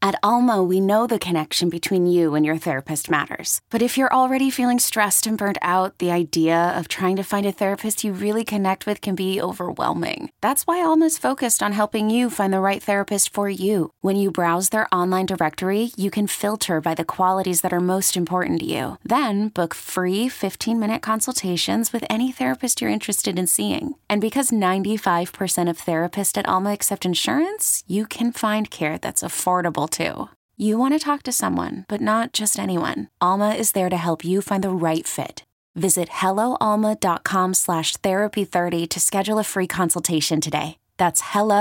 At Alma, we know the connection between you and your therapist matters. But if you're already feeling stressed and burnt out, the idea of trying to find a therapist you really connect with can be overwhelming. That's why Alma's focused on helping you find the right therapist for you. When you browse their online directory, you can filter by the qualities that are most important to you. Then book free 15-minute consultations with any therapist you're interested in seeing. And because 95% of therapists at Alma accept insurance, you can find care that's affordable too. You want to talk to someone, but not just anyone. Alma is there to help you find the right fit. Visit helloalma.com/therapy30 to schedule a free consultation today. That's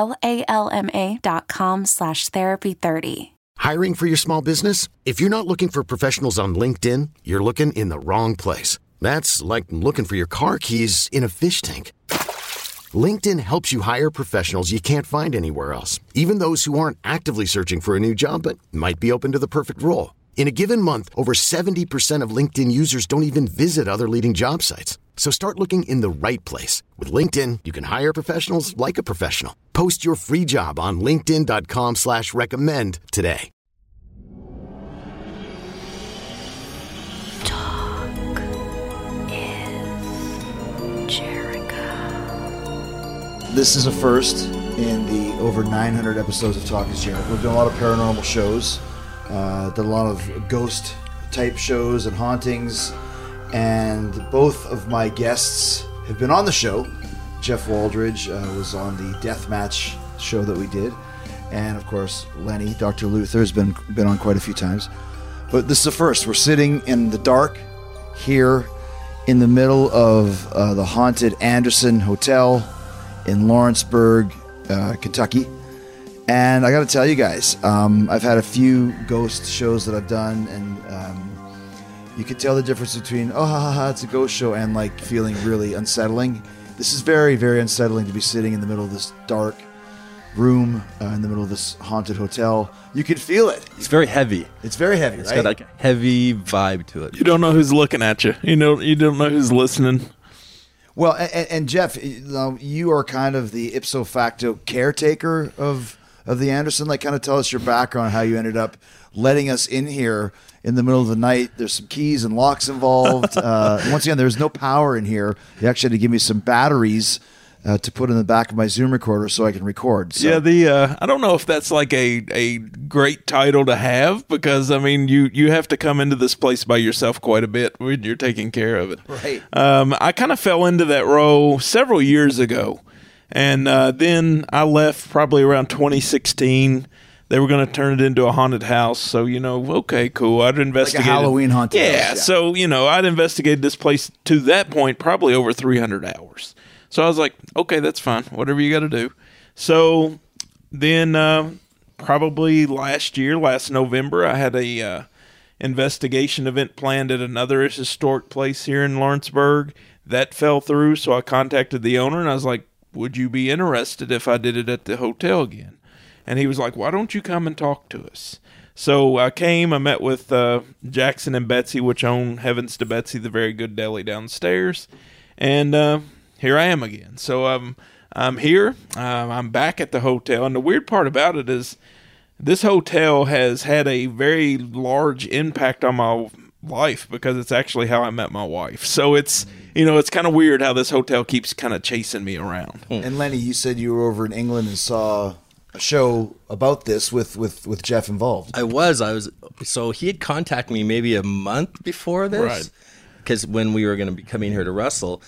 helloalma.com/therapy30. Hiring for your small business? If you're not looking for professionals on LinkedIn, you're looking in the wrong place. That's like looking for your car keys in a fish tank. LinkedIn helps you hire professionals you can't find anywhere else, even those who aren't actively searching for a new job but might be open to the perfect role. In a given month, over 70% of LinkedIn users don't even visit other leading job sites. So start looking in the right place. With LinkedIn, you can hire professionals like a professional. Post your free job on linkedin.com/recommend today. This is a first in the over 900 episodes of Talk is Jericho. We've done a lot of paranormal shows, done a lot of ghost type shows and hauntings, and both of my guests have been on the show. Jeff Waldridge was on the Deathmatch show that we did, and of course Lenny, Dr. Luther, has been on quite a few times. But this is a first. We're sitting in the dark here in the middle of the haunted Anderson Hotel in Lawrenceburg, Kentucky. And I got to tell you guys, I've had a few ghost shows that I've done, and you could tell the difference between, oh, ha, ha, ha, it's a ghost show, and like feeling really unsettling. This is very, very unsettling to be sitting in the middle of this dark room, in the middle of this haunted hotel. You can feel it. It's very heavy. It's very heavy, It's right? got like a heavy vibe to it. You don't know who's looking at you. You don't know who's listening. Well, and Jeff, you are kind of the ipso facto caretaker of the Anderson. Like, kind of tell us your background, how you ended up letting us in here in the middle of the night. There's some keys and locks involved. Once again, there's no power in here. You actually had to give me some batteries to put in the back of my Zoom recorder so I can record. So. Yeah, I don't know if that's like a great title to have, because I mean you have to come into this place by yourself quite a bit when you're taking care of it. Right. I kind of fell into that role several years ago, and then I left probably around 2016. They were going to turn it into a haunted house, so okay, cool. I'd investigated like a Halloween haunted house. Yeah, so I'd investigated this place to that point probably over 300 hours. So I was like, okay, that's fine. Whatever you got to do. So then probably last November, I had a investigation event planned at another historic place here in Lawrenceburg. That fell through, so I contacted the owner, and I was like, would you be interested if I did it at the hotel again? And he was like, why don't you come and talk to us? So I came, I met with Jackson and Betsy, which own Heavens to Betsy, the very good deli downstairs. And here I am again. So I'm here. I'm back at the hotel. And the weird part about it is this hotel has had a very large impact on my life, because it's actually how I met my wife. So it's, it's kind of weird how this hotel keeps kind of chasing me around. And Lenny, you said you were over in England and saw a show about this with Jeff involved. I was. So he had contacted me maybe a month before this. Right. Because when we were going to be coming here to wrestle.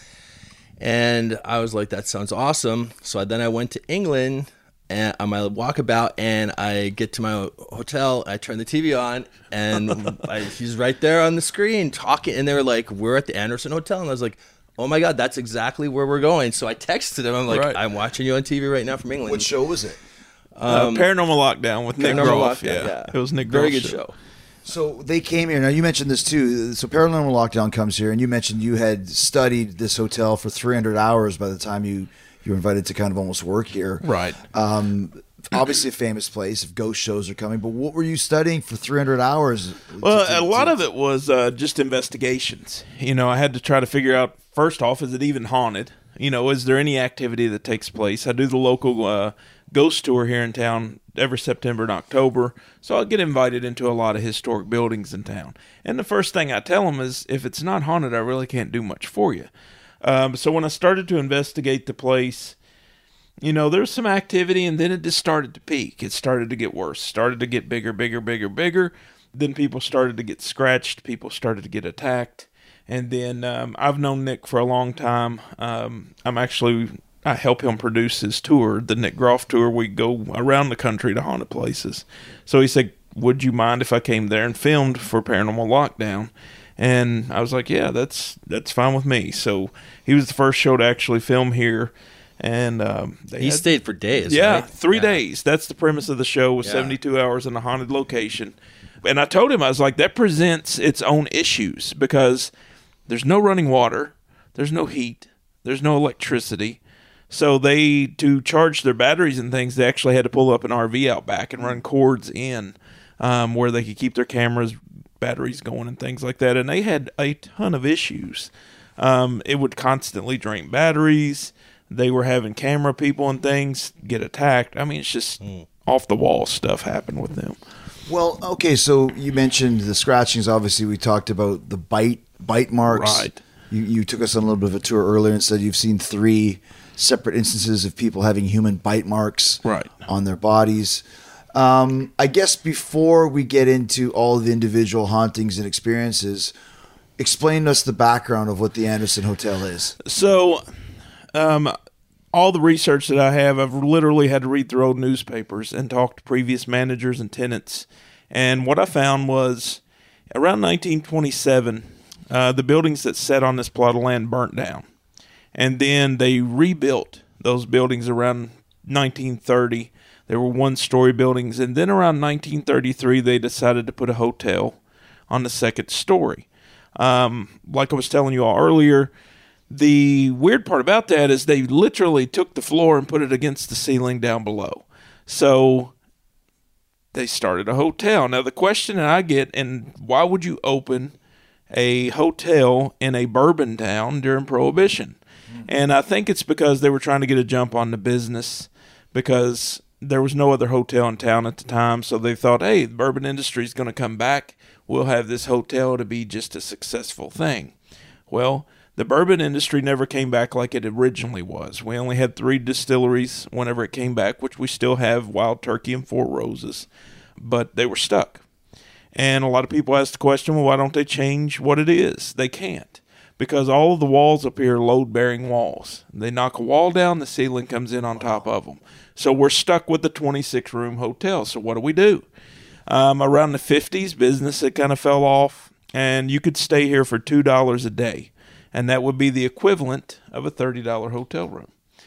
And I was like, that sounds awesome. So then I went to England and on my walkabout, and I get to my hotel. I turn the TV on, and he's right there on the screen talking. And they were like, we're at the Anderson Hotel. And I was like, oh my God, that's exactly where we're going. So I texted him. I'm like, Right. I'm watching you on TV right now from England. What show was it? Paranormal Lockdown with Nick Paranormal Groff. Lockdown, Yeah, it was Nick Very Groff's good show. So they came here. Now, you mentioned this too. So Paranormal Lockdown comes here, and you mentioned you had studied this hotel for 300 hours by the time you were invited to kind of almost work here. Right. Obviously a famous place if ghost shows are coming, but what were you studying for 300 hours? Well, a lot of it was just investigations. I had to try to figure out, first off, is it even haunted? Is there any activity that takes place? I do the local ghost tour here in town every September and October, so I'll get invited into a lot of historic buildings in town. And the first thing I tell them is, if it's not haunted, I really can't do much for you. So when I started to investigate the place, there's some activity, and then it just started to peak. It started to get worse, started to get bigger. Then people started to get scratched. People started to get attacked. And then I've known Nick for a long time. I help him produce his tour, the Nick Groff Tour. We go around the country to haunted places. So he said, would you mind if I came there and filmed for Paranormal Lockdown? And I was like, yeah, that's fine with me. So he was the first show to actually film here. And he stayed for days, yeah, right? 3 days. That's the premise of the show, was 72 hours in a haunted location. And I told him, I was like, that presents its own issues, because there's no running water, there's no heat, there's no electricity. So to charge their batteries and things, they actually had to pull up an RV out back and run cords in where they could keep their cameras, batteries going and things like that. And they had a ton of issues. It would constantly drain batteries. They were having camera people and things get attacked. I mean, it's just off the wall stuff happened with them. Well, okay, so you mentioned the scratchings. Obviously, we talked about the bite marks. Right. You took us on a little bit of a tour earlier and said you've seen 3 separate instances of people having human bite marks on their bodies. I guess before we get into all the individual hauntings and experiences, explain to us the background of what the Anderson Hotel is. So, all the research that I have, I've literally had to read through old newspapers and talk to previous managers and tenants. And what I found was, around 1927, the buildings that sat on this plot of land burnt down. And then they rebuilt those buildings around 1930. They were one-story buildings. And then around 1933, they decided to put a hotel on the second story. Like I was telling you all earlier, the weird part about that is they literally took the floor and put it against the ceiling down below. So they started a hotel. Now, the question that I get, and why would you open a hotel in a bourbon town during Prohibition? And I think it's because they were trying to get a jump on the business, because there was no other hotel in town at the time. So they thought, hey, the bourbon industry is going to come back. We'll have this hotel to be just a successful thing. Well, the bourbon industry never came back like it originally was. We only had 3 distilleries whenever it came back, which we still have, Wild Turkey and Four Roses. But they were stuck. And a lot of people ask the question, well, why don't they change what it is? They can't. Because all of the walls up here are load-bearing walls. They knock a wall down, the ceiling comes in on top of them. So we're stuck with the 26-room hotel. So what do? Around the 50s, business had kind of fell off, and you could stay here for $2 a day. And that would be the equivalent of a $30 hotel room.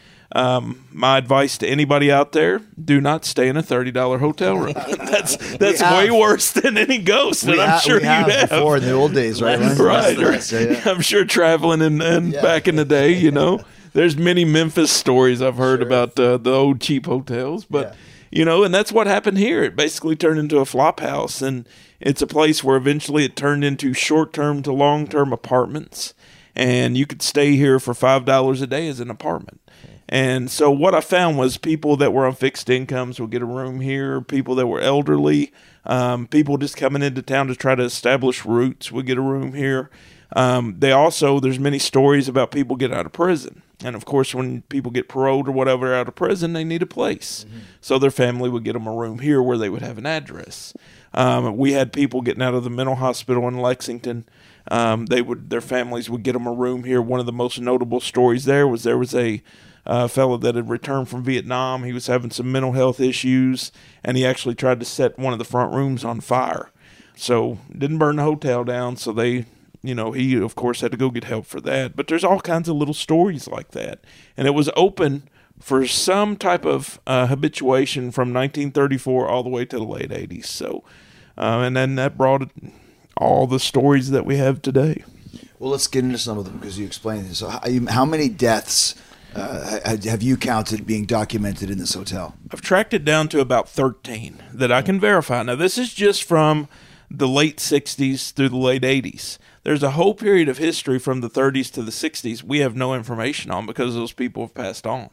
My advice to anybody out there, do not stay in a $30 hotel room. That's way worse than any ghost, and I'm sure you have. Before in the old days, right? Right. Yeah. I'm sure traveling and back in the day, there's many Memphis stories I've heard about the old cheap hotels, but and that's what happened here. It basically turned into a flop house, and it's a place where eventually it turned into short-term to long-term apartments, and you could stay here for $5 a day as an apartment. And so what I found was people that were on fixed incomes would get a room here. People that were elderly, people just coming into town to try to establish roots would get a room here. There's many stories about people getting out of prison. And of course, when people get paroled or whatever out of prison, they need a place. Mm-hmm. So their family would get them a room here where they would have an address. We had people getting out of the mental hospital in Lexington. Their families would get them a room here. One of the most notable stories there was a fellow that had returned from Vietnam. He was having some mental health issues, and he actually tried to set one of the front rooms on fire. So didn't burn the hotel down, so he of course had to go get help for that. But there's all kinds of little stories like that. And it was open for some type of habituation from 1934 all the way to the late 80s. So, and then that brought all the stories that we have today. Well, let's get into some of them because you explained this. So how many deaths have you counted being documented in this hotel? I've tracked it down to about 13 that I can verify. Now, this is just from the late 60s through the late 80s. There's a whole period of history from the 30s to the 60s we have no information on because those people have passed on.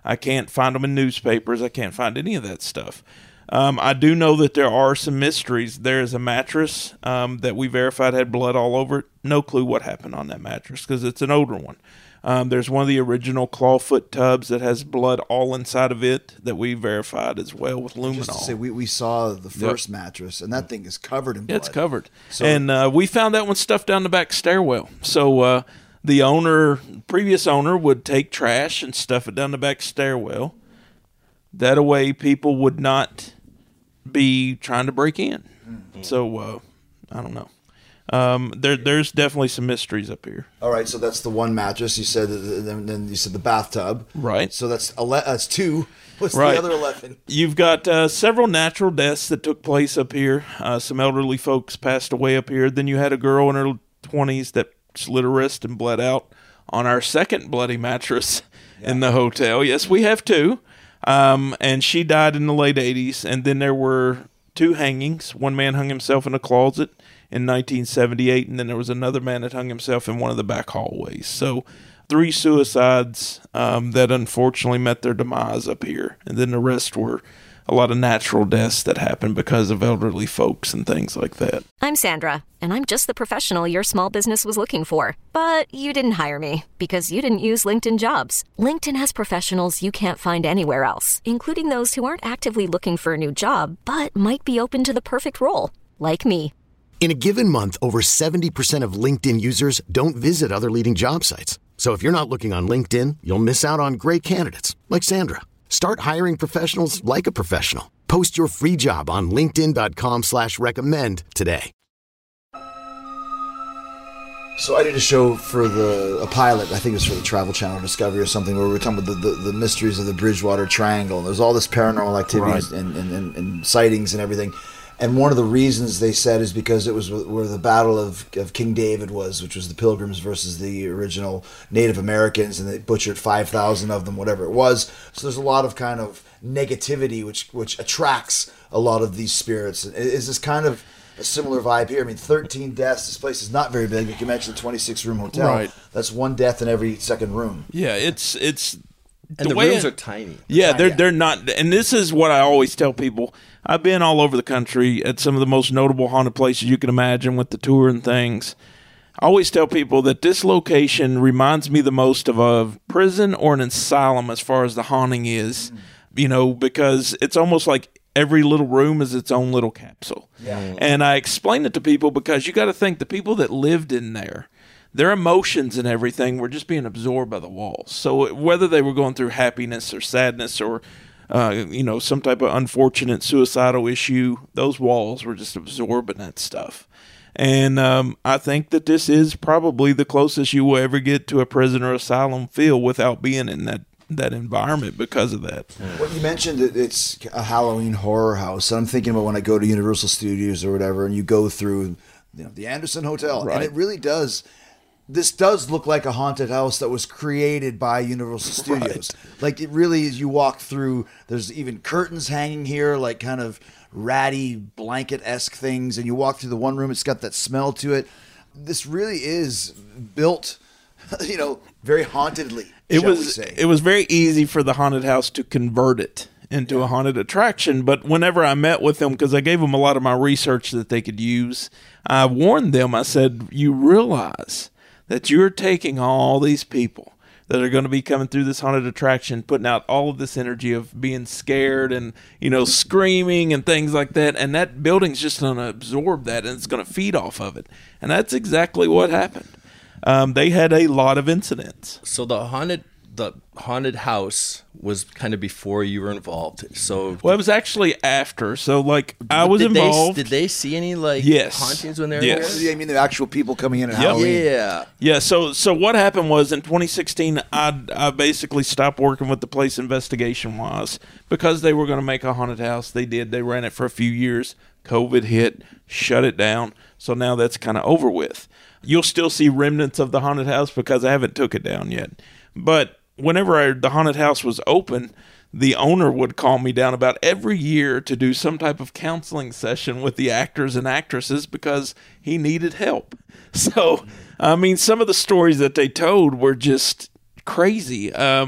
I can't find them in newspapers. I can't find any of that stuff. I do know that there are some mysteries. There is a mattress that we verified had blood all over it. No clue what happened on that mattress because it's an older one. There's one of the original clawfoot tubs that has blood all inside of it that we verified as well with luminol. Just to say, we saw the first mattress, and that thing is covered in blood. It's covered. So, and we found that one stuffed down the back stairwell. So the previous owner would take trash and stuff it down the back stairwell. That way people would not be trying to break in. Mm-hmm. So I don't know. There's definitely some mysteries up here. All right, so that's the one mattress. You said, then you said the bathtub. Right. So that's 2. What's right. the other 11? You've got several natural deaths that took place up here. Some elderly folks passed away up here. Then you had a girl in her 20s that slit her wrist and bled out on our second bloody mattress in the hotel. Yes, we have 2. And she died in the late 80s. And then there were 2 hangings. One man hung himself in a closet in 1978, and then there was another man that hung himself in one of the back hallways. So 3 suicides that unfortunately met their demise up here. And then the rest were a lot of natural deaths that happened because of elderly folks and things like that. I'm Sandra, and I'm just the professional your small business was looking for. But you didn't hire me because you didn't use LinkedIn Jobs. LinkedIn has professionals you can't find anywhere else, including those who aren't actively looking for a new job, but might be open to the perfect role, like me. In a given month, over 70% of LinkedIn users don't visit other leading job sites. So if you're not looking on LinkedIn, you'll miss out on great candidates like Sandra. Start hiring professionals like a professional. Post your free job on linkedin.com/recommend today. So I did a show for a pilot, I think it was for the Travel Channel Discovery or something, where we were talking about the mysteries of the Bridgewater Triangle. And there's all this paranormal activities and sightings and everything. And one of the reasons they said is because it was where the Battle of King David was, which was the Pilgrims versus the original Native Americans, and they butchered 5,000 of them, whatever it was. So there's a lot of kind of negativity which attracts a lot of these spirits. Is this kind of a similar vibe here? I mean, 13 deaths. This place is not very big. Like you mentioned, the 26-room hotel. Right. That's 1 death in every second room. Yeah, it's and the rooms are tiny. Yeah, they're not. And this is what I always tell people. I've been all over the country at some of the most notable haunted places you can imagine with the tour and things. I always tell people that this location reminds me the most of a prison or an asylum as far as the haunting is, because it's almost like every little room is its own little capsule. Yeah. And I explain it to people because you got to think the people that lived in there, their emotions and everything were just being absorbed by the walls. So whether they were going through happiness or sadness or some type of unfortunate suicidal issue, those walls were just absorbing that stuff. And I think that this is probably the closest you will ever get to a prison or asylum feel without being in that environment because of that. Well, you mentioned that it's a Halloween horror house. And I'm thinking about when I go to Universal Studios or whatever, and you go through the Anderson Hotel, and it really does. This does look like a haunted house that was created by Universal Studios. Right. Like it really is. You walk through, there's even curtains hanging here, like kind of ratty blanket-esque things. And you walk through the one room, it's got that smell to it. This really is built, very hauntedly. It was very easy for the haunted house to convert it into a haunted attraction. But whenever I met with them, because I gave them a lot of my research that they could use, I warned them, I said, you realize that you're taking all these people that are going to be coming through this haunted attraction, putting out all of this energy of being scared and, screaming and things like that. And that building's just going to absorb that and it's going to feed off of it. And that's exactly what happened. They had a lot of incidents. So the haunted house was kind of before you were involved. So it was actually after. So I was involved. Did they see any hauntings when they were here? I mean, the actual people coming in and Halloween. Yeah. So what happened was in 2016, I basically stopped working with the place investigation wise because they were going to make a haunted house. They did. They ran it for a few years. COVID hit, shut it down. So now that's kind of over with. You'll still see remnants of the haunted house because I haven't took it down yet. But whenever the haunted house was open, the owner would call me down about every year to do some type of counseling session with the actors and actresses because he needed help. So, I mean, some of the stories that they told were just crazy.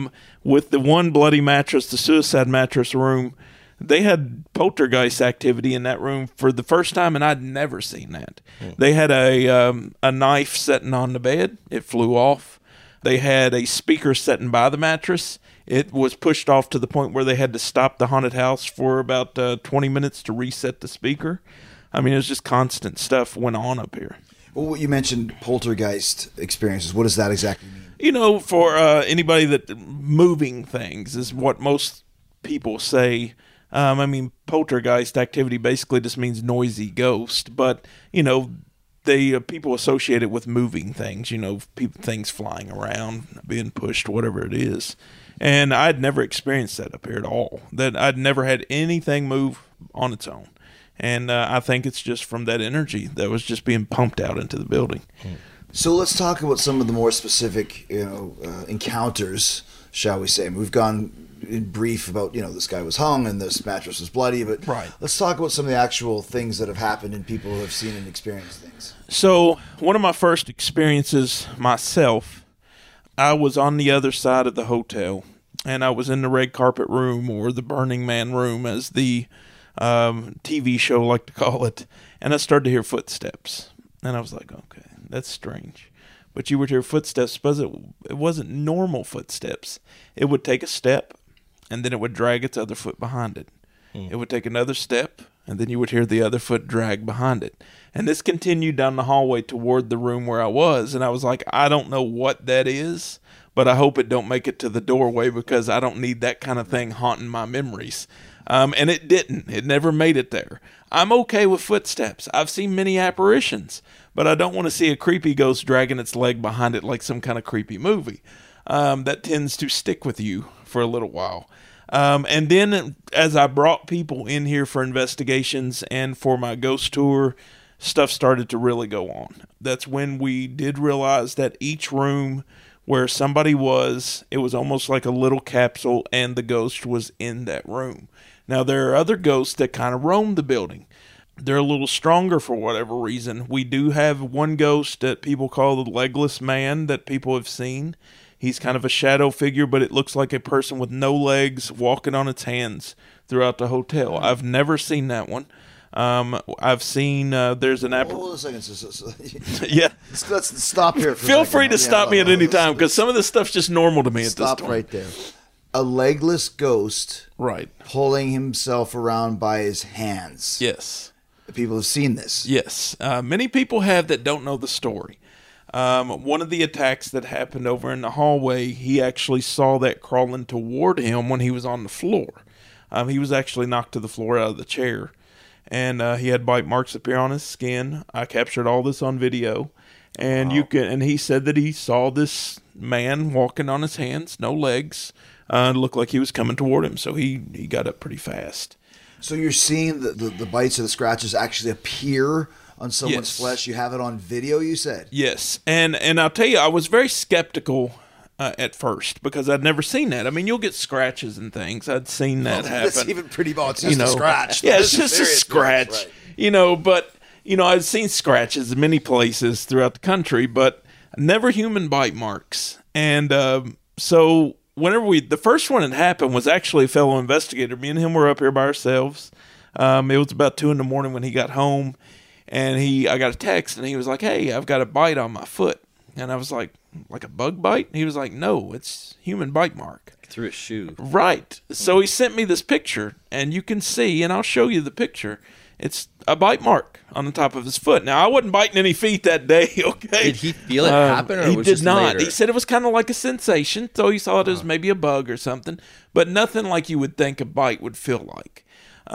with the one bloody mattress, the suicide mattress room, they had poltergeist activity in that room for the first time, and I'd never seen that. They had a knife sitting on the bed. It flew off. They had a speaker sitting by the mattress. It was pushed off to the point where they had to stop the haunted house for about 20 minutes to reset the speaker. I mean, it was just constant stuff went on up here. Well, you mentioned poltergeist experiences. What does that exactly mean? You know, for anybody that moving things is what most people say. I mean, poltergeist activity basically just means noisy ghost, but, you know, people associate it with moving things, you know, things flying around, being pushed, whatever it is. And I'd never experienced that up here at all. That I'd never had anything move on its own. And I think it's just from that energy that was just being pumped out into the building. So let's talk about some of the more specific, encounters, shall we say. We've gone in brief about, this guy was hung and this mattress was bloody, but let's talk about some of the actual things that have happened and people who have seen and experienced things. So one of my first experiences myself, I was on the other side of the hotel, and I was in the red carpet room, or the Burning Man room, as the TV show like to call it, and I started to hear footsteps, and I was like, okay, that's strange. But you would hear footsteps, but it wasn't normal footsteps. It would take a step, and then it would drag its other foot behind it. It would take another step, and then you would hear the other foot drag behind it. And this continued down the hallway toward the room where I was, and I was like, I don't know what that is, but I hope it don't make it to the doorway, because I don't need that kind of thing haunting my memories. And it didn't. It never made it there. I'm okay with footsteps. I've seen many apparitions, but I don't want to see a creepy ghost dragging its leg behind it like some kind of creepy movie. That tends to stick with you for a little while. And then as I brought people in here for investigations and for my ghost tour, stuff started to really go on. That's when we did realize that each room where somebody was, it was almost like a little capsule, and the ghost was in that room. Now, there are other ghosts that kind of roam the building. They're a little stronger for whatever reason. We do have one ghost that people call the Legless Man that people have seen. He's kind of a shadow figure, but it looks like a person with no legs walking on its hands throughout the hotel. I've never seen that one. I've seen there's an Hold on a second. yeah. Let's stop here. Feel free to stop me at any time, because some of this stuff's just normal to me at this point. Stop right there. A legless ghost, right, pulling himself around by his hands. Yes, people have seen this. Yes, many people have that don't know the story. One of the attacks that happened over in the hallway, he actually saw that crawling toward him when he was on the floor. He was actually knocked to the floor out of the chair, and he had bite marks appear on his skin. I captured all this on video, and and he said that he saw this man walking on his hands, no legs. It looked like he was coming toward him, so he got up pretty fast. So you're seeing the bites or the scratches actually appear on someone's flesh. You have it on video, you said? Yes, and I'll tell you, I was very skeptical at first, because I'd never seen that. I mean, you'll get scratches and things. I'd seen that happen. It's even pretty bad. It's just a scratch. Yeah, it's just a scratch. Right. But I've seen scratches in many places throughout the country, but never human bite marks. And so whenever the first one that happened was actually a fellow investigator. Me and him were up here by ourselves. It was about 2 a.m. when he got home, and I got a text, and he was like, "Hey, I've got a bite on my foot." And I was like a bug bite? He was like, "No, it's human bite mark." Through his shoe. Right. So he sent me this picture, and you can see, and I'll show you the picture. It's a bite mark on the top of his foot. Now, I wasn't biting any feet that day, okay? Did he feel it happen, or he was did just not. later? He said it was kind of like a sensation, so he thought it was maybe a bug or something, but nothing like you would think a bite would feel like.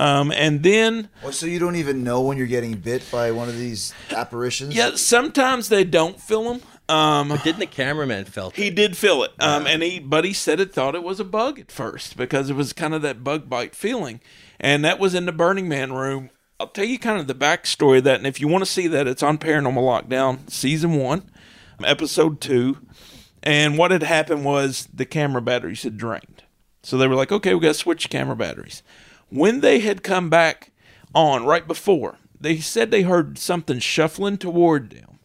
And then... So you don't even know when you're getting bit by one of these apparitions? Yeah, sometimes they don't feel them. But didn't the cameraman feel it? He did feel it. But he said it thought it was a bug at first, because it was kind of that bug bite feeling. And that was in the Burning Man room. I'll tell you kind of the backstory of that, and if you want to see that, it's on Paranormal Lockdown, Season 1, Episode 2. And what had happened was the camera batteries had drained. So they were like, okay, we got to switch camera batteries. When they had come back on right before, they said they heard something shuffling toward them.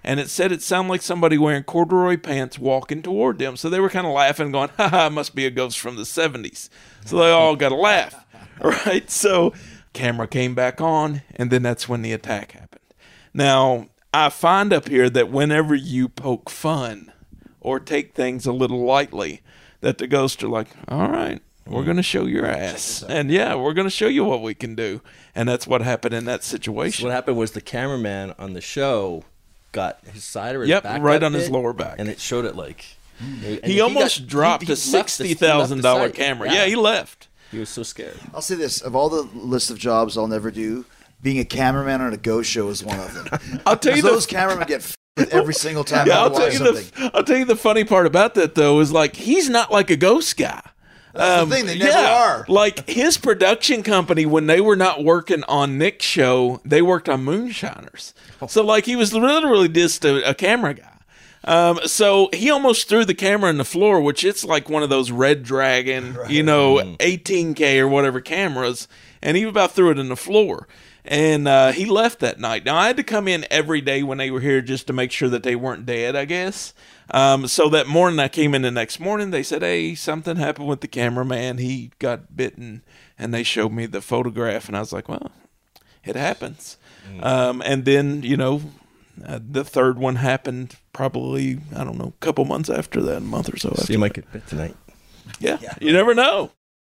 And it said it sounded like somebody wearing corduroy pants walking toward them. So they were kind of laughing, going, ha ha, must be a ghost from the 70s. So they all got a laugh, right? So camera came back on, and then that's when the attack happened. Now, I find up here that whenever you poke fun or take things a little lightly, that the ghosts are like, all right, we're going to show your ass. And yeah, we're going to show you what we can do. And that's what happened in that situation. So what happened was the cameraman on the show got his side or his back right up on his lower back. and it showed it like... and He almost dropped a left the $60,000 site. camera. Yeah, he left. He was so scared. I'll say this: of all the list of jobs I'll never do, being a cameraman on a ghost show is one of them. I'll tell you those cameramen get f***ed every single time I I'll watch something. I'll tell you the funny part about that, though, is like he's not like a ghost guy. That's the thing; they never are. Like his production company, when they were not working on Nick's show, they worked on Moonshiners. So like he was literally just a camera guy. So he almost threw the camera in the floor, which it's like one of those Red Dragon, 18K or whatever cameras, and he about threw it in the floor. And he left that night. Now, I had to come in every day when they were here just to make sure that they weren't dead, I guess. So that morning, I came in the next morning. They said, hey, something happened with the cameraman. He got bitten. And they showed me the photograph. And I was like, well, it happens. And then, the third one happened probably, I don't know, a couple months after that, a month or so after. So you might get bit tonight. Yeah, you never know.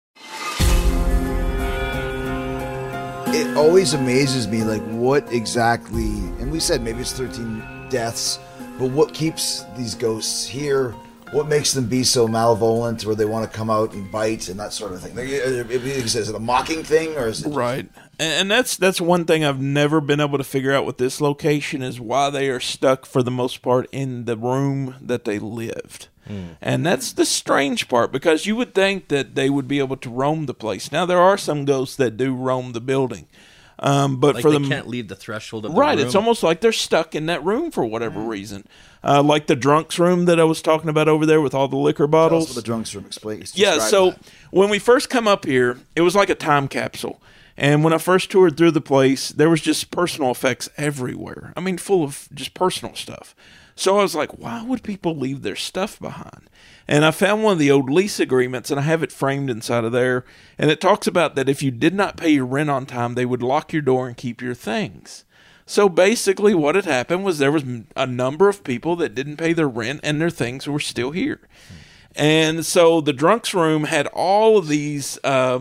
It always amazes me, like, what exactly, and we said maybe it's 13 deaths, but what keeps these ghosts here? What makes them be so malevolent where they want to come out and bite and that sort of thing? Is it a mocking thing, or is it... Right. And that's one thing I've never been able to figure out with this location is why they are stuck for the most part in the room that they lived. And that's the strange part, because you would think that they would be able to roam the place. Now, there are some ghosts that do roam the building. But like for they them, can't leave the threshold of the right, room. it's almost like they're stuck in that room for whatever reason. Like the drunks room that I was talking about over there with all the liquor bottles. Tell us what the drunks room explains. Yeah, so when we first come up here, it was like a time capsule. And when I first toured through the place, there was just personal effects everywhere. I mean, full of just personal stuff. So I was like, why would people leave their stuff behind? And I found one of the old lease agreements, and I have it framed inside of there. And it talks about that if you did not pay your rent on time, they would lock your door and keep your things. So basically what had happened was there was a number of people that didn't pay their rent, and their things were still here. And so the drunks room had all of these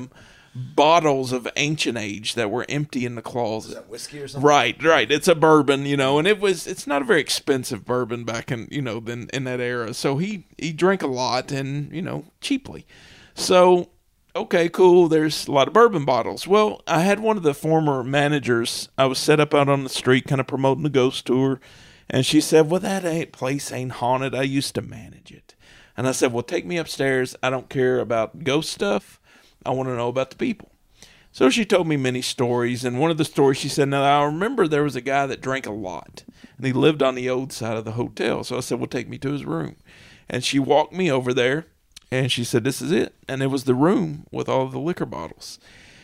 bottles of ancient age that were empty in the closet. Is that whiskey or something? Right. It's a bourbon, and it's not a very expensive bourbon back in, in that era. So he drank a lot and, cheaply. So, okay, cool. There's a lot of bourbon bottles. Well, I had one of the former managers. I was set up out on the street kind of promoting the ghost tour. And she said, well, that place ain't haunted. I used to manage it. And I said, well, take me upstairs. I don't care about ghost stuff. I want to know about the people. So she told me many stories, and one of the stories she said, now I remember there was a guy that drank a lot, and he lived on the old side of the hotel. So I said, well, take me to his room. And she walked me over there, and she said, this is it. And it was the room with all of the liquor bottles.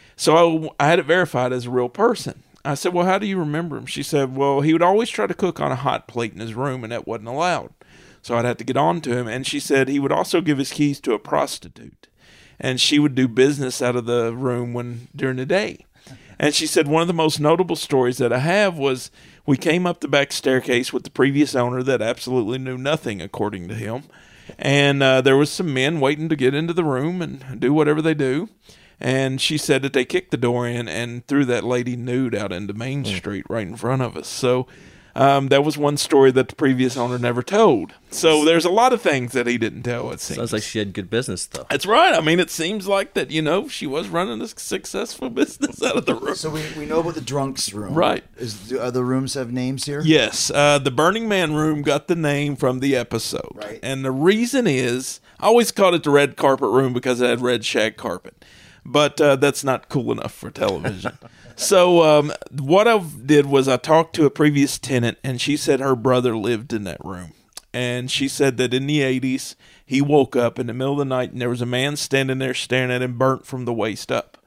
So I had it verified as a real person. I said, well, how do you remember him? She said, well, he would always try to cook on a hot plate in his room, and that wasn't allowed. So I'd have to get on to him. And she said he would also give his keys to a prostitute. And she would do business out of the room during the day. And she said one of the most notable stories that I have was we came up the back staircase with the previous owner that absolutely knew nothing, according to him. And there was some men waiting to get into the room and do whatever they do. And she said that they kicked the door in and threw that lady nude out into Main Street right in front of us. So that was one story that the previous owner never told. So there's a lot of things that he didn't tell, it seems. Sounds like she had good business, though. That's right. I mean, it seems like that, she was running a successful business out of the room. So we know about the drunks room. Right. Do other rooms have names here? Yes. The Burning Man room got the name from the episode. Right. And the reason is, I always called it the red carpet room because it had red shag carpet. But that's not cool enough for television. So what I did was I talked to a previous tenant, and she said her brother lived in that room. And she said that in the 80s, he woke up in the middle of the night, and there was a man standing there staring at him burnt from the waist up.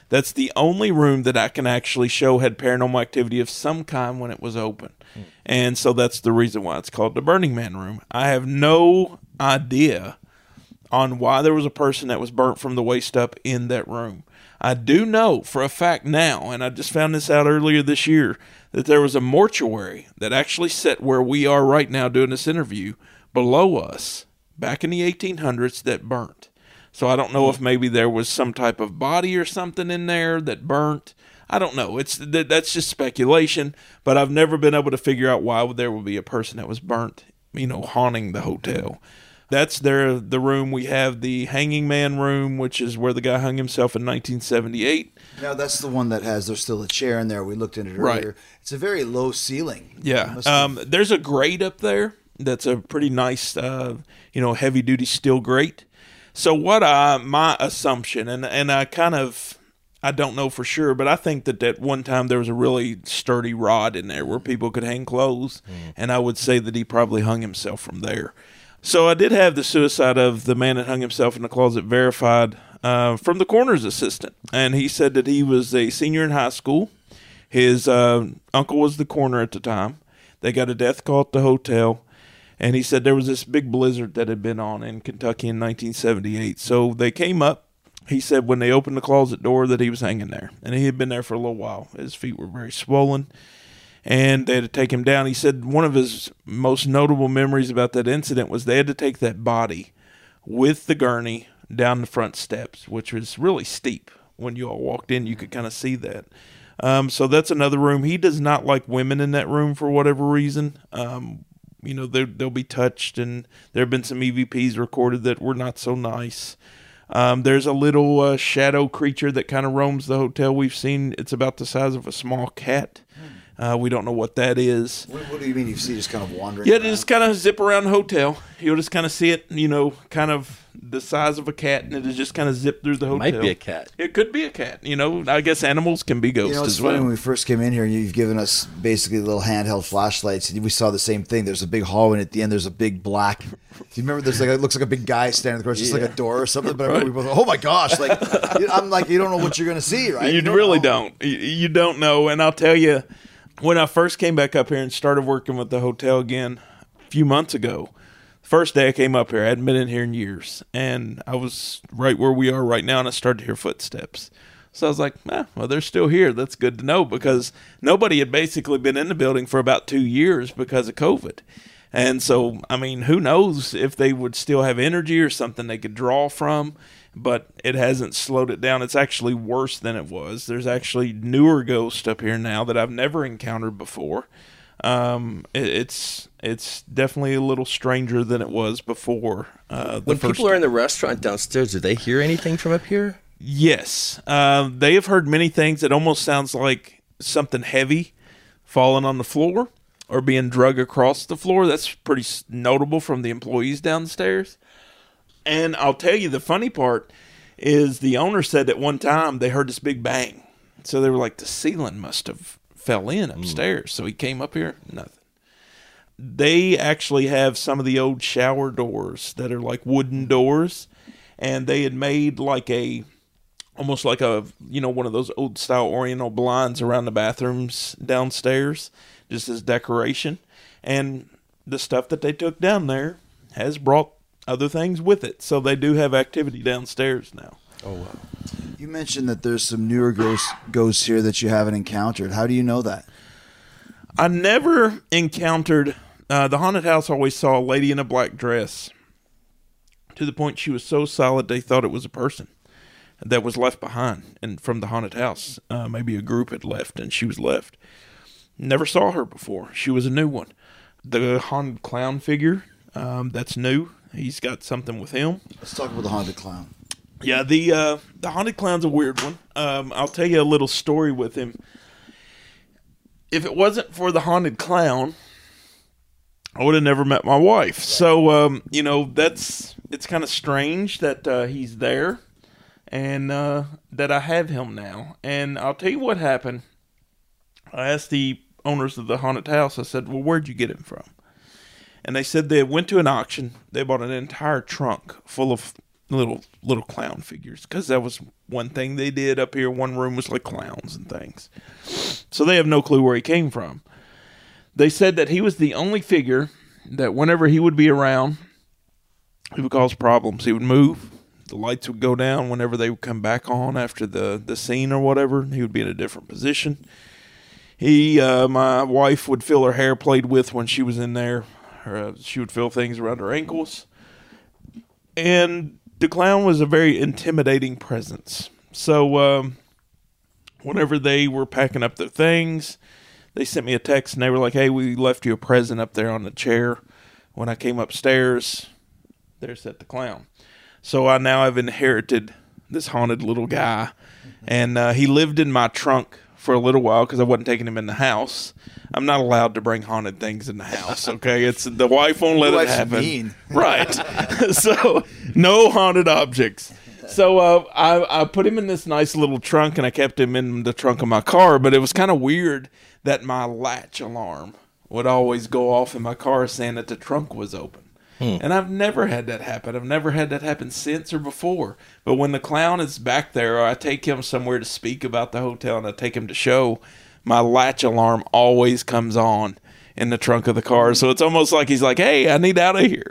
That's the only room that I can actually show had paranormal activity of some kind when it was open. And so that's the reason why it's called the Burning Man room. I have no idea on why there was a person that was burnt from the waist up in that room. I do know for a fact now, and I just found this out earlier this year, that there was a mortuary that actually sat where we are right now doing this interview below us back in the 1800s that burnt. So I don't know if maybe there was some type of body or something in there that burnt. I don't know. That's just speculation, but I've never been able to figure out why there would be a person that was burnt, haunting the hotel. That's the room. We have the Hanging Man room, which is where the guy hung himself in 1978. Now, that's the one that there's still a chair in there. We looked at it earlier. Right. It's a very low ceiling. Yeah. There's a grate up there that's a pretty nice, heavy-duty steel grate. So my assumption, and I don't know for sure, but I think that at one time there was a really sturdy rod in there where people could hang clothes, and I would say that he probably hung himself from there. So I did have the suicide of the man that hung himself in the closet verified from the coroner's assistant, and he said that he was a senior in high school. His uncle was the coroner at the time. They got a death call at the hotel, and he said there was this big blizzard that had been on in Kentucky in 1978. So they came up. He said when they opened the closet door that he was hanging there, and he had been there for a little while. His feet were very swollen, and they had to take him down. He said one of his most notable memories about that incident was they had to take that body with the gurney down the front steps, which was really steep. When you all walked in, you could kind of see that. So that's another room. He does not like women in that room for whatever reason. They'll be touched, and there have been some EVPs recorded that were not so nice. There's a little shadow creature that kind of roams the hotel. We've seen it's about the size of a small cat. We don't know what that is. What do you mean you see just kind of wandering Yeah, around? just kind of zip around the hotel. You'll just kind of see it, kind of the size of a cat, and it'll just kind of zip through the hotel. Might be a cat. It could be a cat. I guess animals can be ghosts It's as funny well. when we first came in here, and you've given us basically little handheld flashlights, and we saw the same thing. There's a big hallway, and at the end, there's a big black. Do you remember? There's it looks like a big guy standing across, just like a door or something. But I remember we both, oh my gosh! I'm like, you don't know what you're going to see, right? You really don't. You don't know. And I'll tell you, when I first came back up here and started working with the hotel again a few months ago, first day I came up here, I hadn't been in here in years, and I was right where we are right now, and I started to hear footsteps. So I was like, well, they're still here. That's good to know, because nobody had basically been in the building for about 2 years because of COVID. And so, who knows if they would still have energy or something they could draw from, but it hasn't slowed it down. It's actually worse than it was. There's actually newer ghosts up here now that I've never encountered before. It's definitely a little stranger than it was before. When people are in the restaurant downstairs, do they hear anything from up here? Yes. They have heard many things. It almost sounds like something heavy falling on the floor or being drug across the floor. That's pretty notable from the employees downstairs. And I'll tell you, the funny part is the owner said at one time they heard this big bang. So they were like, the ceiling must have fell in upstairs. So he came up here, nothing. They actually have some of the old shower doors that are like wooden doors. And they had made almost like one of those old style oriental blinds around the bathrooms downstairs, just as decoration. And the stuff that they took down there has brought other things with it. So they do have activity downstairs now. Oh, wow. You mentioned that there's some newer ghosts here that you haven't encountered. How do you know that? I never encountered, the haunted house always saw a lady in a black dress, to the point she was so solid they thought it was a person that was left behind and from the haunted house. Maybe a group had left and she was left. Never saw her before. She was a new one. The haunted clown figure, that's new. He's got something with him. Let's talk about the haunted clown. Yeah, the haunted clown's a weird one. I'll tell you a little story with him. If it wasn't for the haunted clown, I would have never met my wife. So, it's kind of strange that he's there and that I have him now. And I'll tell you what happened. I asked the owners of the haunted house, I said, well, where'd you get him from? And they said they went to an auction. They bought an entire trunk full of little clown figures, because that was one thing they did up here. One room was like clowns and things. So they have no clue where he came from. They said that he was the only figure that whenever he would be around, he would cause problems. He would move. The lights would go down whenever they would come back on after the scene or whatever. He would be in a different position. My wife would feel her hair played with when she was in there. She would feel things around her ankles. And the clown was a very intimidating presence. So whenever they were packing up their things, they sent me a text and they were like, hey, we left you a present up there on the chair. When I came upstairs, there sat the clown. So I now have inherited this haunted little guy. And he lived in my trunk for a little while because I wasn't taking him in the house. I'm not allowed to bring haunted things in the house, okay? It's the wife won't let it happen. Mean. Right. So no haunted objects. So I put him in this nice little trunk, and I kept him in the trunk of my car, but it was kind of weird that my latch alarm would always go off in my car saying that the trunk was open. And I've never had that happen. I've never had that happen since or before. But when the clown is back there, or I take him somewhere to speak about the hotel and I take him to show, my latch alarm always comes on in the trunk of the car. So it's almost like he's like, hey, I need out of here.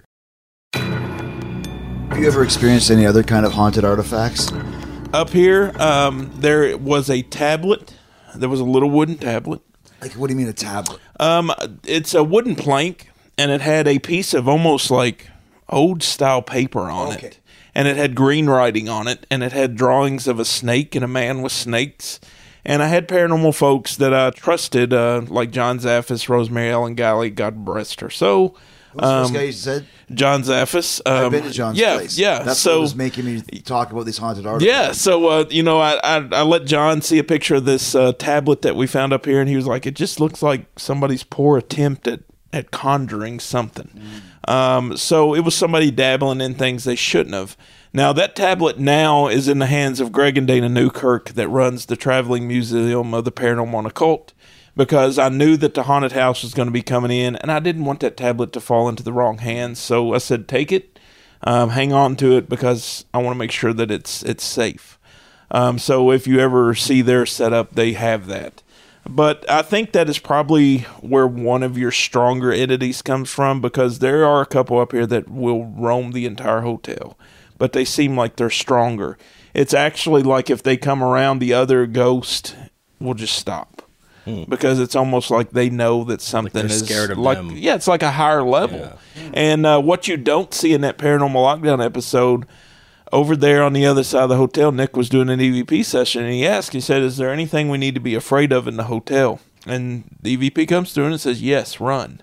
Have you ever experienced any other kind of haunted artifacts? Up here, there was a tablet. There was a little wooden tablet. Like, what do you mean a tablet? It's a wooden plank, and it had a piece of almost like old-style paper on it. And it had green writing on it, and it had drawings of a snake and a man with snakes. And I had paranormal folks that I trusted, like John Zaffis, Rosemary Ellen Galley, God rest her soul. What's the first guy you said? John Zaffis. I've been to John's place. Yeah, that's what was making me talk about these haunted artifacts. Yeah, so, I let John see a picture of this tablet that we found up here, and he was like, it just looks like somebody's poor attempt at conjuring something. So it was somebody dabbling in things they shouldn't have. Now, that tablet now is in the hands of Greg and Dana Newkirk that runs the Traveling Museum of the Paranormal and Occult, because I knew that the haunted house was going to be coming in, and I didn't want that tablet to fall into the wrong hands. So I said, take it, hang on to it, because I want to make sure that it's safe. So if you ever see their setup, they have that. But I think that is probably where one of your stronger entities comes from, because there are a couple up here that will roam the entire hotel, but they seem like they're stronger. It's actually like if they come around, the other ghost will just stop. Because it's almost like they know that something like is scared of like, them. yeah, it's like a higher level. Yeah. And what you don't see in that Paranormal Lockdown episode, over there on the other side of the hotel, Nick was doing an EVP session, and he said, is there anything we need to be afraid of in the hotel? And the EVP comes through and says, yes, run.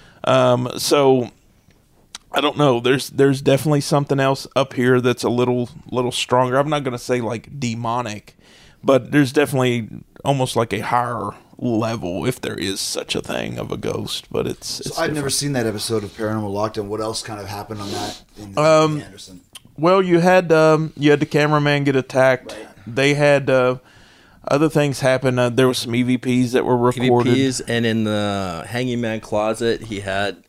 So I don't know. There's definitely something else up here that's a little stronger. I'm not going to say like demonic, but there's definitely almost like a higher level, if there is such a thing, of a ghost. But it's I've never seen that episode of Paranormal Lockdown. What else kind of happened on that in Anderson? Well, you had the cameraman get attacked. Right. They had other things happen. There were some EVPs that were recorded. EVPs, and in the Hanging Man closet, he had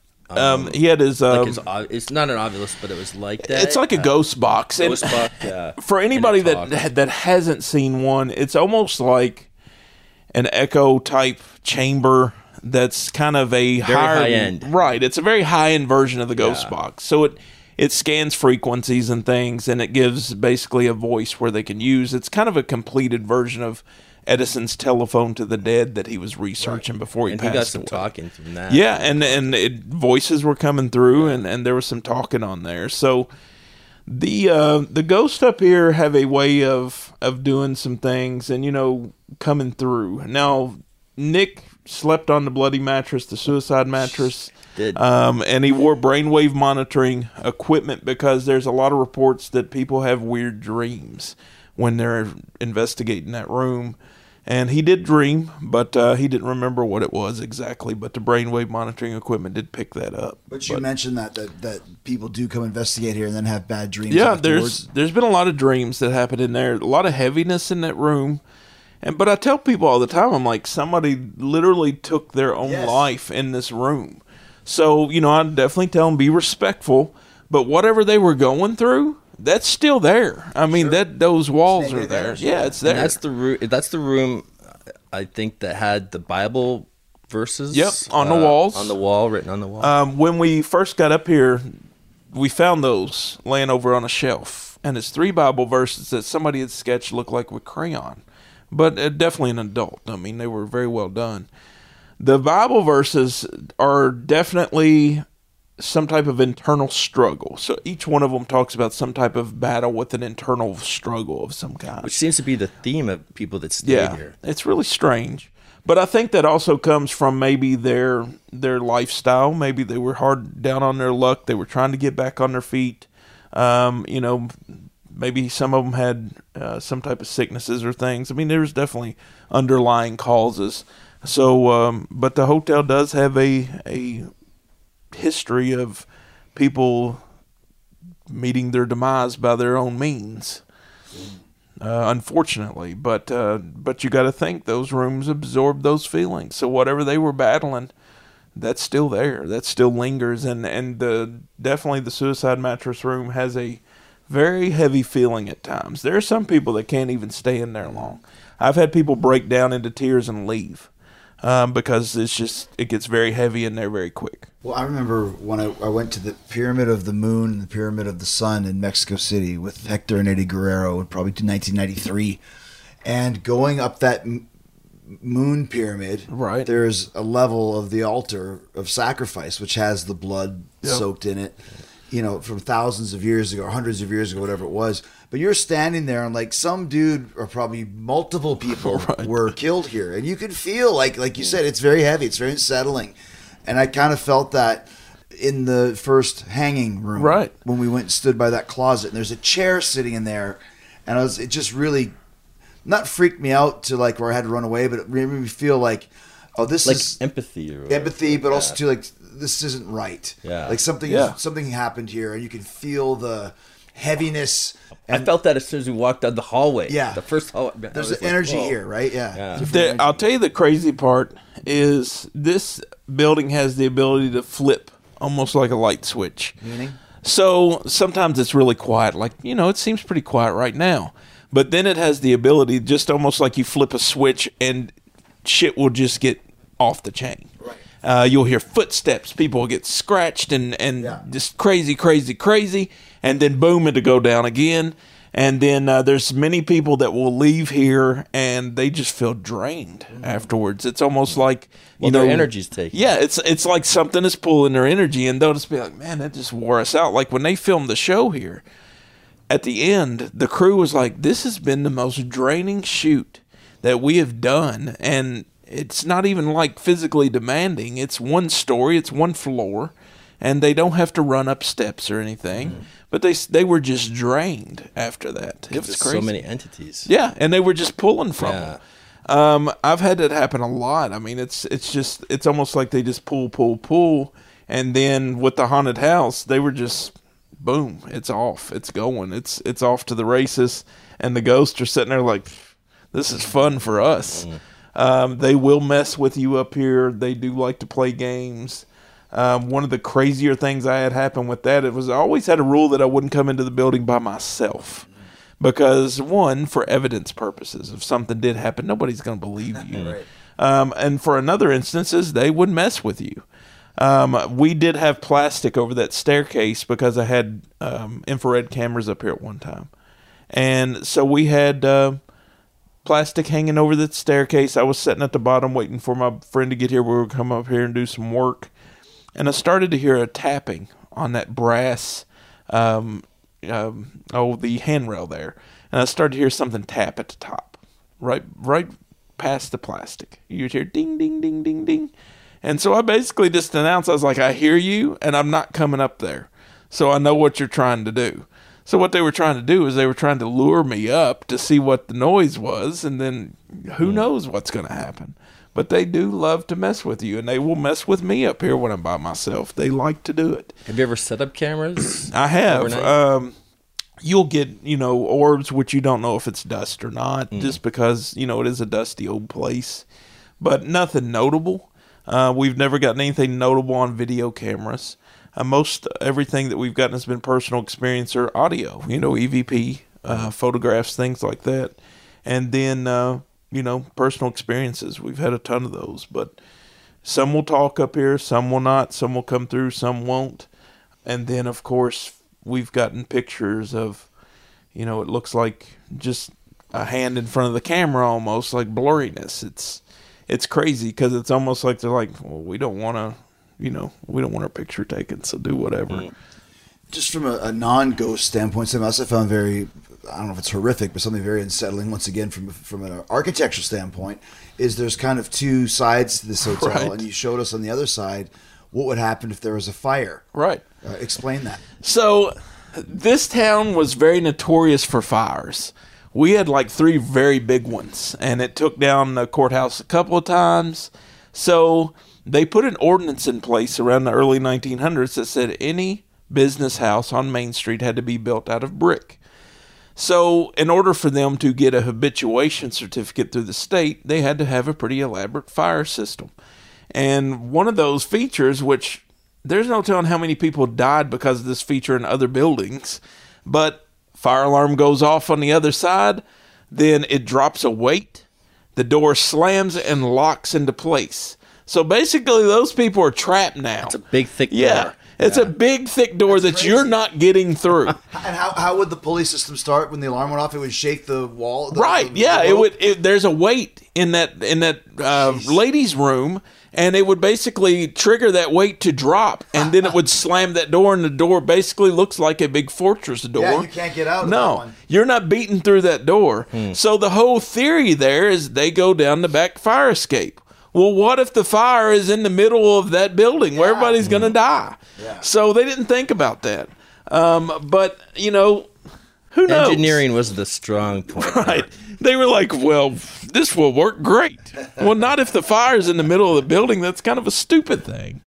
his. It's not an Ovilus, but it was like that. It's like a ghost box. Ghost box, yeah. For anybody that hasn't seen one, it's almost like an echo type chamber. That's kind of a high end, right? It's a very high end version of the ghost box. So it scans frequencies and things, and it gives basically a voice where they can use. It's kind of a completed version of Edison's telephone to the dead that he was researching before he passed away. And he got some talking from that. Yeah, and voices were coming through, and there was some talking on there. So the ghosts up here have a way of doing some things and, coming through. Now, Nick slept on the bloody mattress, the suicide mattress. Did. And he wore brainwave monitoring equipment because there's a lot of reports that people have weird dreams when they're investigating that room. And he did dream, but he didn't remember what it was exactly. But the brainwave monitoring equipment did pick that up. But you mentioned that people do come investigate here and then have bad dreams. Yeah, afterwards. there's been a lot of dreams that happen in there. A lot of heaviness in that room. But I tell people all the time, I'm like, somebody literally took their own life in this room. So, I definitely tell them, be respectful. But whatever they were going through, that's still there. I mean, those walls are there. Yeah, it's there. And that's the room, I think, that had the Bible verses. Yep, on the walls. On the wall, written on the wall. When we first got up here, we found those laying over on a shelf. And it's 3 Bible verses that somebody had sketched look like with crayon. But definitely an adult. I mean, they were very well done. The Bible verses are definitely some type of internal struggle. So each one of them talks about some type of battle with an internal struggle of some kind. Which seems to be the theme of people that stayed here. It's really strange. But I think that also comes from maybe their lifestyle. Maybe they were hard down on their luck. They were trying to get back on their feet. Maybe some of them had some type of sicknesses or things. I mean, there's definitely underlying causes. So, but the hotel does have a history of people meeting their demise by their own means. Unfortunately, but you got to think those rooms absorb those feelings. So whatever they were battling, that's still there. That still lingers, and definitely the suicide mattress room has a very heavy feeling at times. There are some people that can't even stay in there long. I've had people break down into tears and leave because it gets very heavy in there very quick. Well, I remember when I went to the Pyramid of the Moon and the Pyramid of the Sun in Mexico City with Hector and Eddie Guerrero, probably 1993, and going up that moon pyramid, right? There's a level of the altar of sacrifice which has the blood soaked in it, from thousands of years ago, or hundreds of years ago, whatever it was. But you're standing there and like some dude or probably multiple people were killed here, and you can feel like you said, it's very heavy, it's very unsettling. And I kind of felt that in the first hanging room, right, when we went and stood by that closet, and there's a chair sitting in there, and it just really not freaked me out to like where I had to run away, but it made me feel like, oh, this like is empathy, but also too like this isn't right. Yeah, like something happened here, and you can feel the heaviness. And I felt that as soon as we walked down the hallway. Yeah, the first hallway. There's an energy here, right? Yeah. I'll tell you the crazy part is this building has the ability to flip almost like a light switch. Meaning? So sometimes it's really quiet, like it seems pretty quiet right now. But then it has the ability, just almost like you flip a switch and shit will just get off the chain. Right. You'll hear footsteps. People will get scratched and just crazy. And then boom, it'll go down again. And then there's many people that will leave here and they just feel drained afterwards. It's almost like, their energy's taken. Yeah, it's like something is pulling their energy, and they'll just be like, man, that just wore us out. Like when they filmed the show here, at the end, the crew was like, this has been the most draining shoot that we have done. And it's not even like physically demanding. It's one story, it's one floor, and they don't have to run up steps or anything. But they were just drained after that. It was crazy. So many entities. Yeah, and they were just pulling from them. I've had that happen a lot. I mean, it's almost like they just pull, and then with the haunted house, they were just boom, it's off, it's going, it's off to the races, and the ghosts are sitting there like, this is fun for us. They will mess with you up here. They do like to play games. One of the crazier things I had happen with that, I always had a rule that I wouldn't come into the building by myself. Because, one, for evidence purposes, if something did happen, nobody's going to believe you. Right. And for another instances, they would mess with you. We did have plastic over that staircase because I had infrared cameras up here at one time. And so we had plastic hanging over the staircase. I was sitting at the bottom waiting for my friend to get here. We were come up here and do some work. And I started to hear a tapping on that brass, the handrail there. And I started to hear something tap at the top, right past the plastic. You'd hear ding, ding, ding, ding, ding. And so I basically just announced, I was like, I hear you, and I'm not coming up there. So I know what you're trying to do. So what they were trying to do is they were trying to lure me up to see what the noise was, and then who knows what's going to happen. But they do love to mess with you, and they will mess with me up here when I'm by myself. They like to do it. Have you ever set up cameras? I have. You'll get, orbs, which you don't know if it's dust or not, just because, it is a dusty old place. But nothing notable. We've never gotten anything notable on video cameras. Most everything that we've gotten has been personal experience or audio, EVP, photographs, things like that. And then, personal experiences. We've had a ton of those, but some will talk up here, some will not, some will come through, some won't. And then, of course, we've gotten pictures of, it looks like just a hand in front of the camera, almost like blurriness. It's crazy because it's almost like they're like, well, we don't want to, we don't want our picture taken, so do whatever. Just from a non-ghost standpoint, something else I found very, I don't know if it's horrific, but something very unsettling, once again, from an architectural standpoint, is there's kind of two sides to this hotel, Right. and you showed us on the other side what would happen if there was a fire. Right. Explain that. So this town was very notorious for fires. We had like 3 very big ones, and it took down the courthouse a couple of times. So they put an ordinance in place around the early 1900s that said any business house on Main Street had to be built out of brick. So in order for them to get a habituation certificate through the state, they had to have a pretty elaborate fire system. And one of those features, which there's no telling how many people died because of this feature in other buildings, but fire alarm goes off on the other side, then it drops a weight, the door slams and locks into place. So basically those people are trapped now. It's a big, thick Yeah. door. It's a big, thick door that you're not getting through. And how would the pulley system start when the alarm went off? It would shake the wall? Right, yeah. It would. There's a weight in that ladies' room, and it would basically trigger that weight to drop, and then it would slam that door, and the door basically looks like a big fortress door. Yeah, you can't get out of that No, one. you're not beating through that door. So the whole theory there is they go down the back fire escape. Well, what if the fire is in the middle of that building where everybody's going to die? Yeah. So they didn't think about that. But, who knows? Engineering was the strong point. Right. They were like, well, this will work great. Well, not if the fire's in the middle of the building. That's kind of a stupid thing.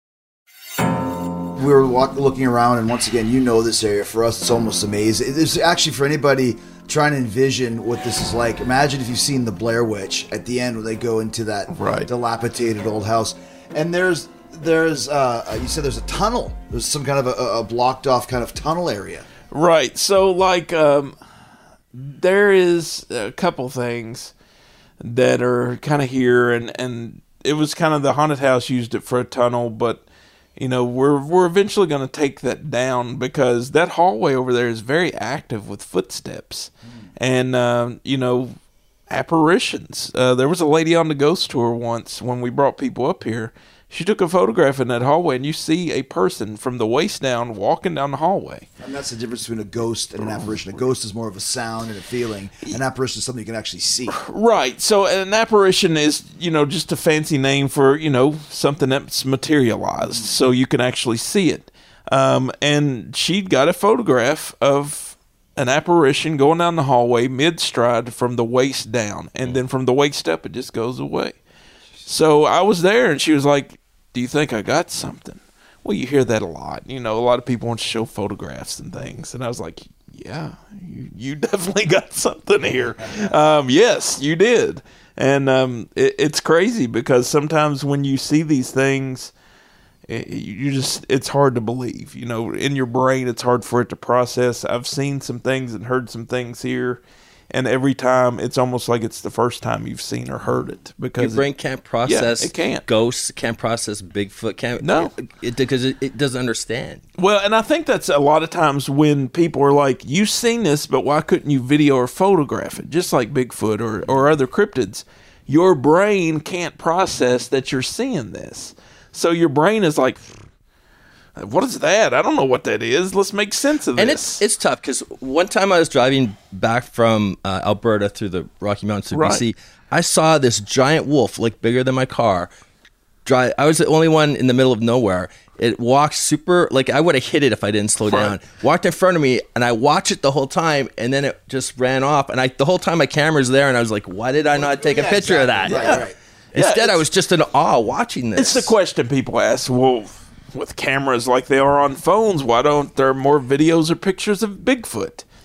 We were looking around, and once again, this area. For us, it's almost amazing. It's actually, for anybody trying to envision what this is like, imagine if you've seen the Blair Witch at the end when they go into that dilapidated old house. And there's you said there's a tunnel. There's some kind of a blocked off kind of tunnel area. Right. So, there is a couple things that are kind of here, and it was kind of the haunted house used it for a tunnel, but we're eventually going to take that down because that hallway over there is very active with footsteps and apparitions. There was a lady on the ghost tour once when we brought people up here. She took a photograph in that hallway, and you see a person from the waist down walking down the hallway. And that's the difference between a ghost and an apparition. A ghost is more of a sound and a feeling. An apparition is something you can actually see. Right. So an apparition is, just a fancy name for, something that's materialized so you can actually see it. And she'd got a photograph of an apparition going down the hallway mid-stride from the waist down. And then from the waist up, it just goes away. So I was there, and she was like, do you think I got something? Well, you hear that a lot. A lot of people want to show photographs and things. And I was like, yeah, you definitely got something here. Yes, you did. And it's crazy because sometimes when you see these things, it's hard to believe. In your brain, it's hard for it to process. I've seen some things and heard some things here. And every time, it's almost like it's the first time you've seen or heard it. Because your brain can't process it can't. Ghosts, can't process Bigfoot. No. Because it doesn't understand. Well, and I think that's a lot of times when people are like, you've seen this, but why couldn't you video or photograph it? Just like Bigfoot or other cryptids. Your brain can't process that you're seeing this. So your brain is like, what is that? I don't know what that is. Let's make sense of this. And it's tough because one time I was driving back from Alberta through the Rocky Mountains to BC. I saw this giant wolf, like bigger than my car. I was the only one in the middle of nowhere. It walked super, like I would have hit it if I didn't slow down. Walked in front of me, and I watched it the whole time, and then it just ran off. And the whole time my camera's there, and I was like, why did I not take a picture of that? Right. Instead, I was just in awe watching this. It's the question people ask, well, with cameras like they are on phones, why don't there more videos or pictures of Bigfoot?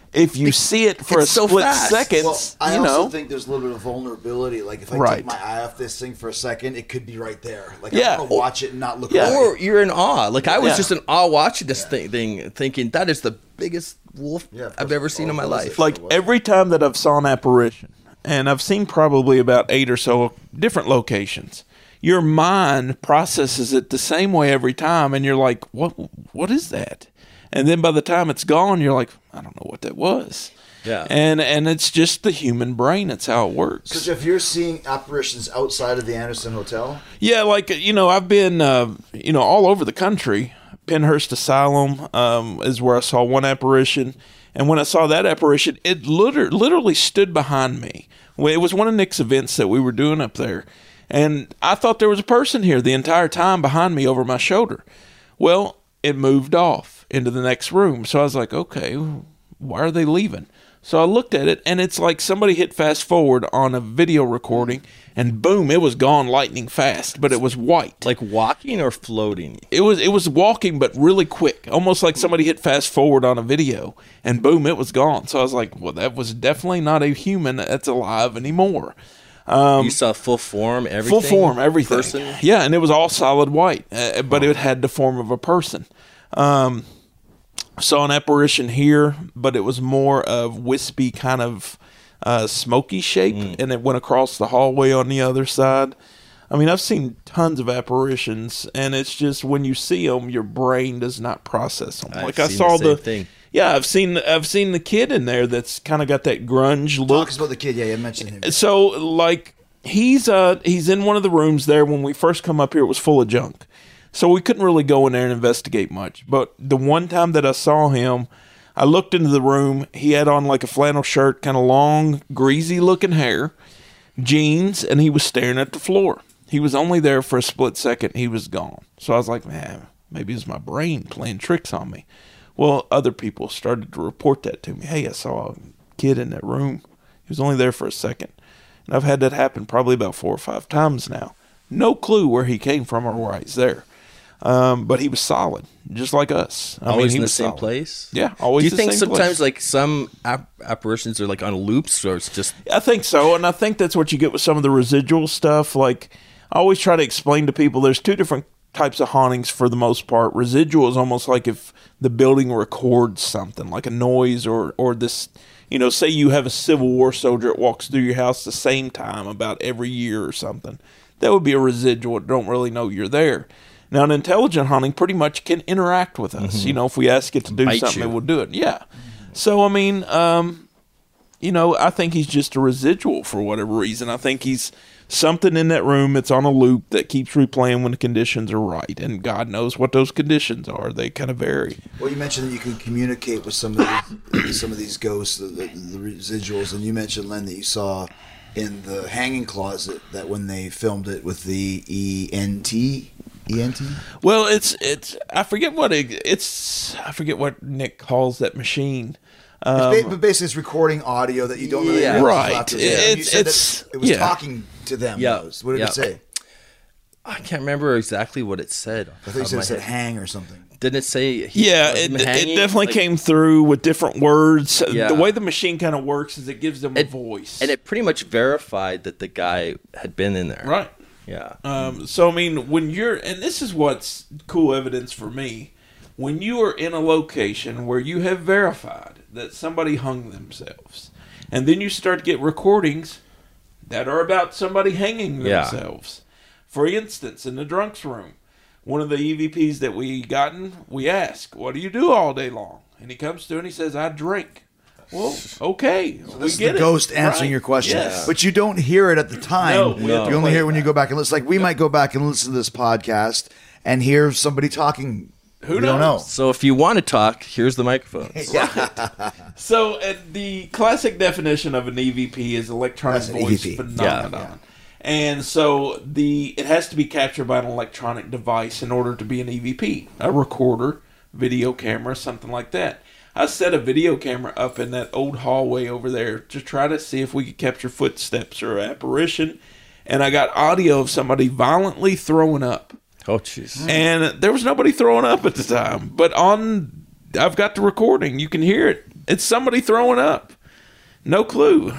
if you see it for a it's so split fast. second, Well, I you also know. think there's a little bit of vulnerability. Like if I Right. take my eye off this thing for a second, it could be right there. Like Yeah. I'm gonna watch it and not look Yeah. away. Or you're in awe. Like I was Yeah. just in awe watching this thing, thinking that is the biggest wolf Yeah, of I've course. ever seen in my Oh, what is life. it? Like every time that I've saw an apparition, and I've seen probably about 8 or so different locations, your mind processes it the same way every time, and you're like, what is that? And then by the time it's gone, you're like, I don't know what that was. Yeah. And it's just the human brain. It's how it works. So Jeff, you're seeing apparitions outside of the Anderson Hotel? Yeah, like, I've been, all over the country. Pennhurst Asylum is where I saw one apparition. And when I saw that apparition, it literally stood behind me. Well, it was one of Nick's events that we were doing up there. And I thought there was a person here the entire time behind me over my shoulder. Well, it moved off into the next room. So I was like, okay, why are they leaving? So I looked at it, and it's like somebody hit fast forward on a video recording, and boom, it was gone lightning fast, but it was white. Like walking or floating. It was walking, but really quick, almost like somebody hit fast forward on a video, and boom, it was gone. So I was like, well, that was definitely not a human that's alive anymore. You saw full form, everything. Full form, everything. Person. Yeah, and it was all solid white, but it had the form of a person. Saw an apparition here, but it was more of wispy, kind of smoky shape, and it went across the hallway on the other side. I mean, I've seen tons of apparitions, and it's just when you see them, your brain does not process them. I've seen the same thing. Yeah, I've seen the kid in there that's kind of got that grunge look. Talk about the kid. Yeah, you mentioned him. So, like, he's in one of the rooms there. When we first come up here, it was full of junk. So we couldn't really go in there and investigate much. But the one time that I saw him, I looked into the room. He had on like a flannel shirt, kind of long, greasy-looking hair, jeans, and he was staring at the floor. He was only there for a split second. He was gone. So I was like, man, maybe it's my brain playing tricks on me. Well, other people started to report that to me. Hey, I saw a kid in that room. He was only there for a second. And I've had that happen probably about 4 or 5 times now. No clue where he came from or why he's there. But he was solid, just like us. Always he in the was same solid. place? Yeah, always Do you the think same sometimes place. like some apparitions are like on loops, or it's just I think so, and I think that's what you get with some of the residual stuff. Like, I always try to explain to people there's 2 different types of hauntings for the most part. Residual is almost like if the building records something, like a noise or this, say you have a Civil War soldier that walks through your house the same time about every year or something. That would be a residual. Don't really know you're there. Now, an intelligent haunting pretty much can interact with us. If we ask it to do Bite something, you. it will do it. Yeah. So, I mean, I think he's just a residual for whatever reason. I think he's something in that room that's on a loop that keeps replaying when the conditions are right. And God knows what those conditions are. They kind of vary. Well, you mentioned that you can communicate with some of these ghosts, the residuals, and you mentioned, Len, that you saw in the hanging closet that when they filmed it with the ENT. Well, it's I forget what Nick calls that machine. But basically, it's recording audio that you don't really Yeah. realize Right. after the fact. You said It's- that it was yeah. talking to them. Yeah. What did Yeah. it say? I can't remember exactly what it said. I thought you said it said hang or something. Didn't it say? Yeah, was it him hanging? definitely Like, came through with different words. Yeah. The way the machine kind of works is it gives them a voice. and it pretty much verified that the guy had been in there. right. Yeah. So, I mean, when you're, and this is what's cool evidence for me, when you are in a location where you have verified that somebody hung themselves, and then you start to get recordings that are about somebody hanging Yeah. themselves. For instance, in the drunks room, one of the EVPs that we ask, what do you do all day long? And he comes to and he says, I drink. Well, okay. This we is get the it. ghost answering Right. your question. Yes. But you don't hear it at the time. No, we have to You only play hear it it when you back. go back and listen. Like, we might go back and listen to this podcast and hear somebody talking. Who we don't know. knows? So if you want to talk, here's the microphone. So, the classic definition of an EVP is electronic That's an voice EVP. phenomenon. And so it has to be captured by an electronic device in order to be an EVP, a recorder, video camera, something like that. I set a video camera up in that old hallway over there to try to see if we could capture footsteps or apparition, and I got audio of somebody violently throwing up. Oh, jeez. And there was nobody throwing up at the time. But I've got the recording. You can hear it It's somebody throwing up. No clue.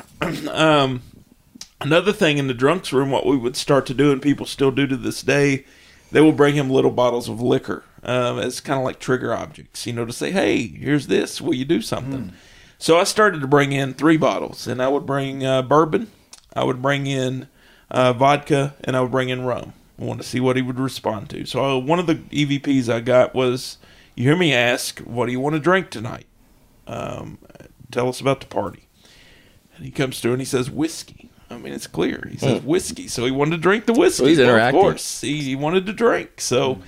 Another thing in the drunks room, what we would start to do, and people still do to this day, they will bring him little bottles of liquor as kind of like trigger objects, to say, hey, here's this. Will you do something? So I started to bring in 3 bottles, and I would bring bourbon, I would bring in vodka, and I would bring in rum. I want to see what he would respond to. So one of the EVPs I got was, you hear me ask, what do you want to drink tonight? Tell us about the party. And he comes through and he says, whiskey. I mean, it's clear. He says whiskey. So he wanted to drink the whiskey. So he's interacting. Of course. He wanted to drink. So,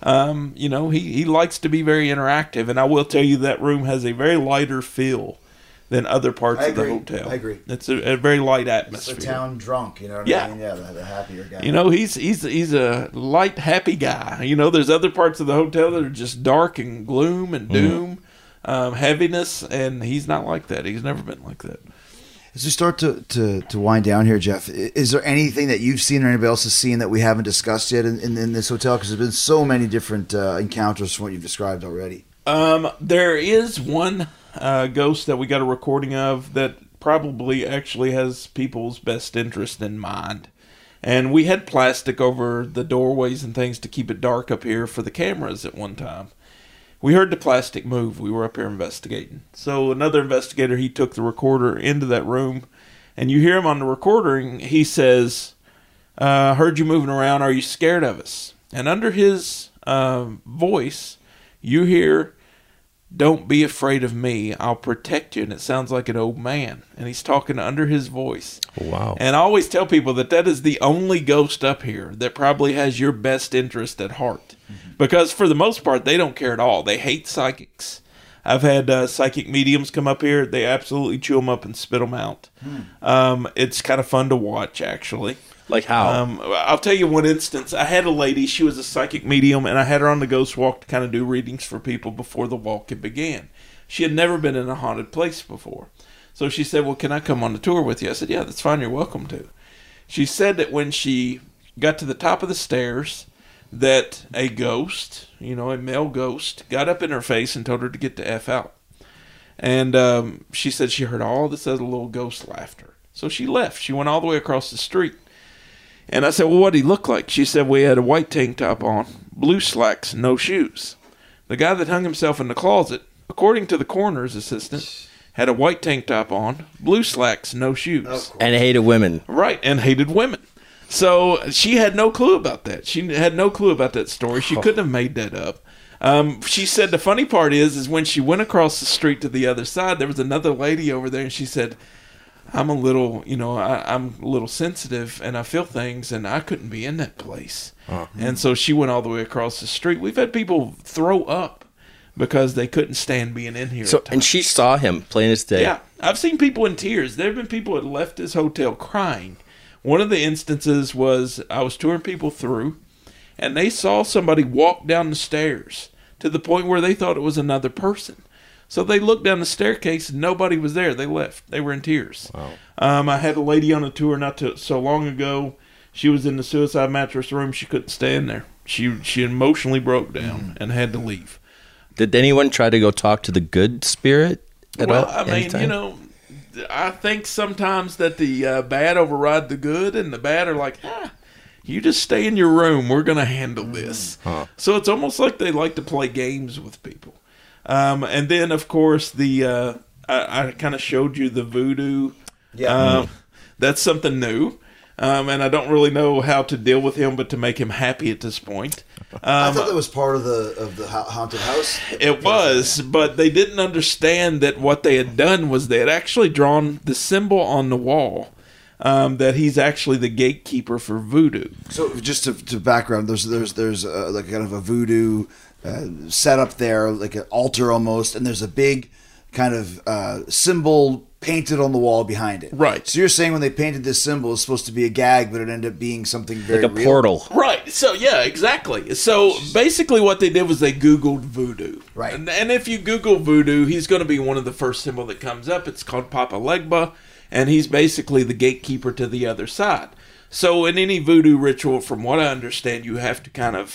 he likes to be very interactive. And I will tell you that room has a very lighter feel than other parts of the hotel. I agree. It's a very light atmosphere. It's a town drunk, you know what I mean? Yeah, the happier guy. He's a light, happy guy. There's other parts of the hotel that are just dark and gloom and doom, heaviness, and he's not like that. He's never been like that. As we start to wind down here, Jeff, is there anything that you've seen or anybody else has seen that we haven't discussed yet in this hotel? Because there's been so many different encounters from what you've described already. There is one ghost that we got a recording of that probably actually has people's best interest in mind. And we had plastic over the doorways and things to keep it dark up here for the cameras at one time. We heard the plastic move. We were up here investigating. So another investigator, he took the recorder into that room, and you hear him on the recording. He says, heard you moving around. Are you scared of us? And under his voice, you hear, don't be afraid of me. I'll protect you. And it sounds like an old man. And he's talking under his voice. Wow. And I always tell people that is the only ghost up here that probably has your best interest at heart. Because for the most part, they don't care at all. They hate psychics. I've had psychic mediums come up here. They absolutely chew them up and spit them out. It's kind of fun to watch, actually. Like how? I'll tell you one instance. I had a lady. She was a psychic medium, and I had her on the ghost walk to kind of do readings for people before the walk had began. She had never been in a haunted place before. So she said, well, can I come on the tour with you? I said, yeah, that's fine. You're welcome to. She said that when she got to the top of the stairs, that a ghost, a male ghost, got up in her face and told her to get the F out. And she said she heard all this other little ghost laughter. So she left. She went all the way across the street. And I said, well, what did he look like? She said, we had a white tank top on, blue slacks, no shoes. The guy that hung himself in the closet, according to the coroner's assistant, had a white tank top on, blue slacks, no shoes. And hated women. Right, and hated women. So she had no clue about that. She had no clue about that story. She couldn't have made that up. She said the funny part is when she went across the street to the other side, there was another lady over there, and she said, I'm a little, I'm a little sensitive, and I feel things, and I couldn't be in that place. And so she went all the way across the street. We've had people throw up because they couldn't stand being in here. So, and she saw him plain as day. Yeah, I've seen people in tears. There have been people that left this hotel crying. One of the instances was I was touring people through, and they saw somebody walk down the stairs to the point where they thought it was another person. So they looked down the staircase, and nobody was there. They left. They were in tears. Wow. I had a lady on a tour not so long ago. She was in the suicide mattress room. She couldn't stay in there. She emotionally broke down and had to leave. Did anyone try to go talk to the good spirit at all? Well, I mean, I think sometimes that the bad override the good, and the bad are like, you just stay in your room. We're going to handle this. So it's almost like they like to play games with people. And then, of course, I kind of showed you the voodoo. Yeah. That's something new. And I don't really know how to deal with him, but to make him happy at this point. I thought that was part of the haunted house. It was, but they didn't understand that what they had done was they had actually drawn the symbol on the wall that he's actually the gatekeeper for voodoo. So just to background, there's like kind of a voodoo setup there, like an altar almost, and there's a big kind of symbol painted on the wall behind it. Right. So you're saying when they painted this symbol, it's supposed to be a gag, but it ended up being something very like a real? portal. Right. So, yeah, exactly. So, basically what they did was they Googled voodoo. Right. And if you Google voodoo, he's going to be one of the first symbols that comes up. It's called Papa Legba, and he's basically the gatekeeper to the other side. So, in any voodoo ritual, from what I understand, you have to kind of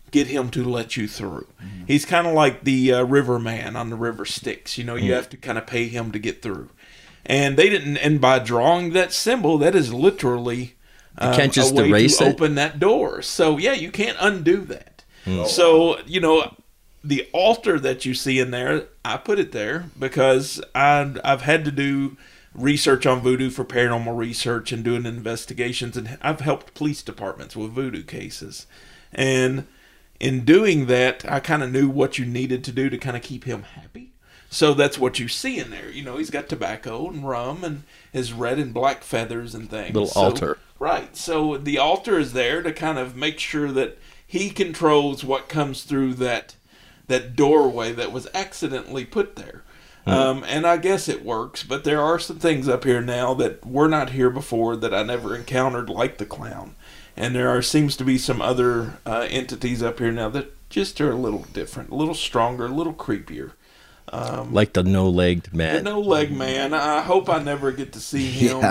get him to let you through. He's kind of like the river man on the river Styx. You know, you have to kind of pay him to get through. And they didn't. And by drawing that symbol, that is literally you can't just a way erase to it. open that door. So yeah, you can't undo that. So you know, the altar that you see in there, I put it there because I've had to do research on voodoo for paranormal research and doing investigations, and I've helped police departments with voodoo cases. And in doing that, I kind of knew what you needed to do to kind of keep him happy. So that's what you see in there. You know, he's got tobacco and rum and his red and black feathers and things. Little altar. Right. So the altar is there to kind of make sure that he controls what comes through that doorway that was accidentally put there. And I guess it works, but there are some things up here now that were not here before that I never encountered, like the clown. And seems to be some other entities up here now that just are a little different, a little stronger, a little creepier. Like the no-legged man. The no-leg man. I hope I never get to see him.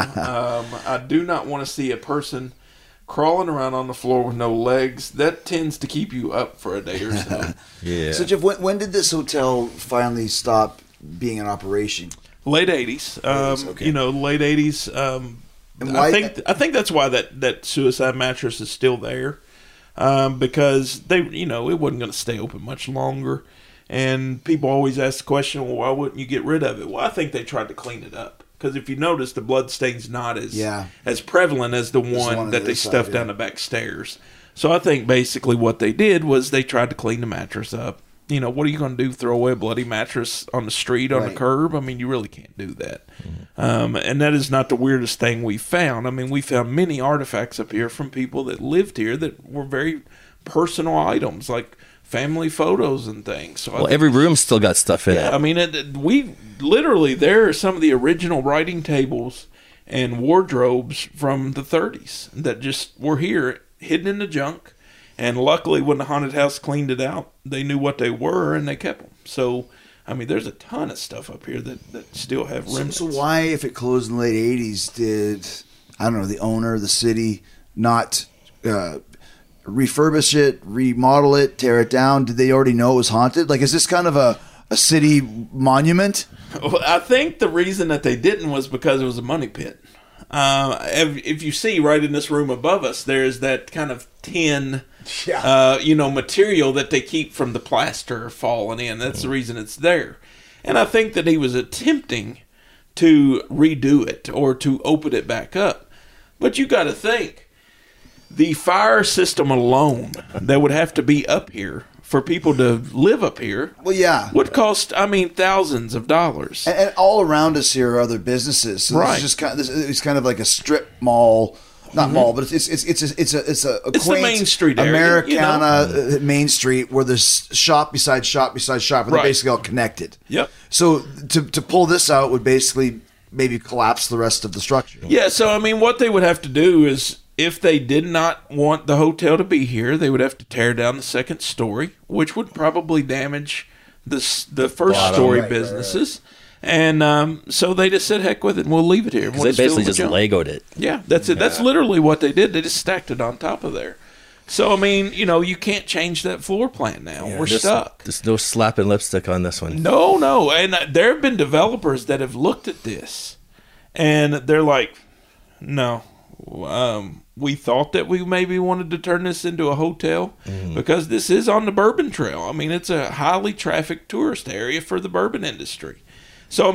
I do not want to see a person crawling around on the floor with no legs. That tends to keep you up for a day or so. Yeah. So, Jeff, when did this hotel finally stop being in operation? Late 80s. Okay. You know, late 80s. And why, I think that's why that suicide mattress is still there, because it wasn't going to stay open much longer, and people always ask the question, well, why wouldn't you get rid of it? Well, I think they tried to clean it up, because if you notice, the blood stain's not as prevalent as the one that they stuffed down the back stairs. So I think basically what they did was they tried to clean the mattress up. You know, what are you going to do? Throw away a bloody mattress on the street, on the curb? I mean, you really can't do that. And that is not the weirdest thing we found. I mean, we found many artifacts up here from people that lived here that were very personal items, like family photos and things. So every room's still got stuff in it. I mean, there are some of the original writing tables and wardrobes from the 30s that just were here, hidden in the junk. And luckily, when the haunted house cleaned it out, they knew what they were and they kept them. So, I mean, there's a ton of stuff up here that still have remnants. So why, if it closed in the late 80s, did, I don't know, the owner, the city, not refurbish it, remodel it, tear it down? Did they already know it was haunted? Like, is this kind of a city monument? Well, I think the reason that they didn't was because it was a money pit. If you see right in this room above us, there's that kind of tin, material that they keep from the plaster falling in. That's the reason it's there. And I think that he was attempting to redo it or to open it back up. But you got to think, the fire system alone that would have to be up here for people to live up here would cost, thousands of dollars. And all around us here are other businesses. So this is just it's kind of like a strip mall. Not mall, but it's a quaint the Main Street area, Americana Main Street where there's shop beside shop beside shop, and they're basically all connected. Yep. So to pull this out would basically maybe collapse the rest of the structure. Yeah. So what they would have to do is, if they did not want the hotel to be here, they would have to tear down the second story, which would probably damage the first story businesses. And so they just said, heck with it, and we'll leave it here. Because they basically just Legoed it. Yeah, that's it. That's literally what they did. They just stacked it on top of there. So, you can't change that floor plan now. We're stuck. There's no slapping lipstick on this one. No. And there have been developers that have looked at this, and they're like, no. We thought that we maybe wanted to turn this into a hotel because this is on the Bourbon Trail. It's a highly trafficked tourist area for the bourbon industry. So,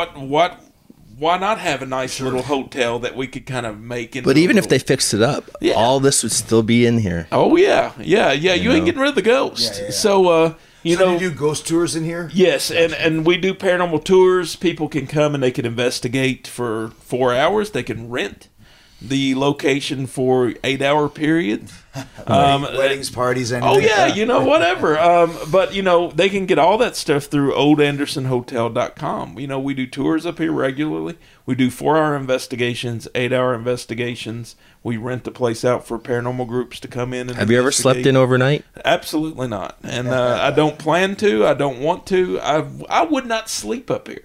why not have a nice little hotel that we could kind of make into? But even if they fixed it up, all this would still be in here. Oh, yeah. You ain't getting rid of the ghost. Yeah. So, you do ghost tours in here? Yes, and we do paranormal tours. People can come and they can investigate for 4 hours. They can rent the location for 8-hour period. Weddings, parties, anything. Oh, yeah, whatever. But, they can get all that stuff through oldandersonhotel.com. We do tours up here regularly. We do 4-hour investigations, 8-hour investigations. We rent the place out for paranormal groups to come in and Have you ever slept in overnight? Absolutely not. And I don't plan to. I don't want to. I would not sleep up here.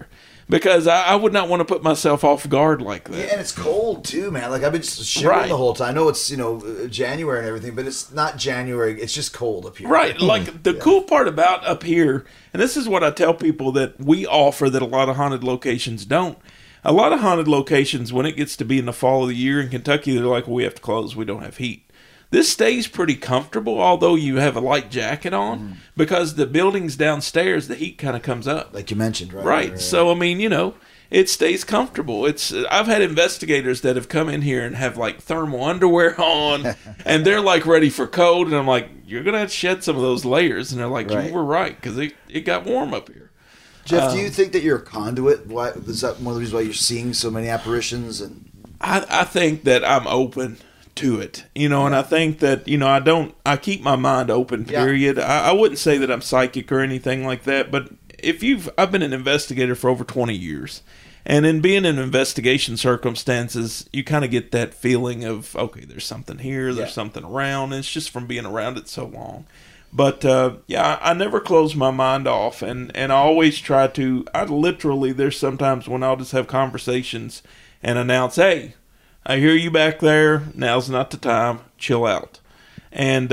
because I would not want to put myself off guard like that. Yeah, and it's cold too, man. Like I've been just shivering the whole time. I know it's January and everything, but it's not January. It's just cold up here. Right. Like the cool part about up here, and this is what I tell people that we offer that a lot of haunted locations don't. A lot of haunted locations, when it gets to be in the fall of the year in Kentucky, they're like, well, we have to close. We don't have heat. This stays pretty comfortable, although you have a light jacket on, because the buildings downstairs, the heat kind of comes up. Like you mentioned, right? Right. So, I mean, it stays comfortable. I've had investigators that have come in here and have like thermal underwear on, and they're like ready for cold, and I'm like, you're going to have to shed some of those layers. And they're like, you were right, because it got warm up here. Jeff, do you think that you're a conduit? Why is that one of the reasons why you're seeing so many apparitions? And I think that I'm open to it, and I think that I keep my mind open, period. I wouldn't say that I'm psychic or anything like that, but I've been an investigator for over 20 years, and in being in investigation circumstances, you kind of get that feeling of, okay, there's something here, there's something around, and it's just from being around it so long. But I never close my mind off, and I always try to. There's sometimes when I'll just have conversations and announce, hey, I hear you back there. Now's not the time. Chill out. And,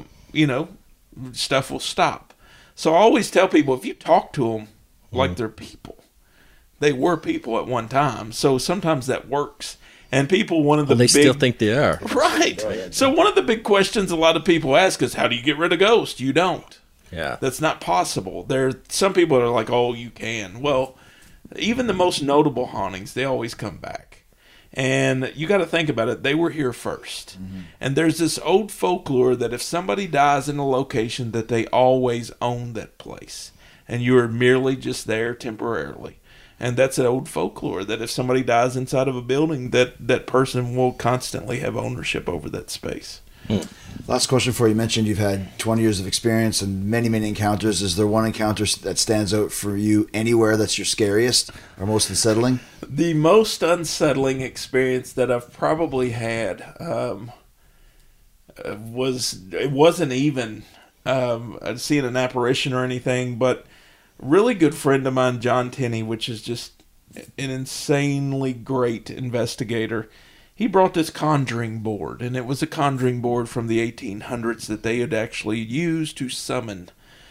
stuff will stop. So I always tell people, if you talk to them like they're people, they were people at one time. So sometimes that works. And people, they still think they are. Right. So one of the big questions a lot of people ask is, how do you get rid of ghosts? You don't. Yeah. That's not possible. Some people are like, oh, you can. Well, even the most notable hauntings, they always come back. And you got to think about it. They were here first. Mm-hmm. And there's this old folklore that if somebody dies in a location, that they always own that place. And you are merely just there temporarily. And that's an old folklore that if somebody dies inside of a building, that person will constantly have ownership over that space. Last question for you. You mentioned you've had 20 years of experience and many, many encounters. Is there one encounter that stands out for you anywhere that's your scariest or most unsettling? The most unsettling experience that I've probably had it wasn't even seeing an apparition or anything, but really good friend of mine, John Tenney, which is just an insanely great investigator. He brought this conjuring board, and it was a conjuring board from the 1800s that they had actually used to summon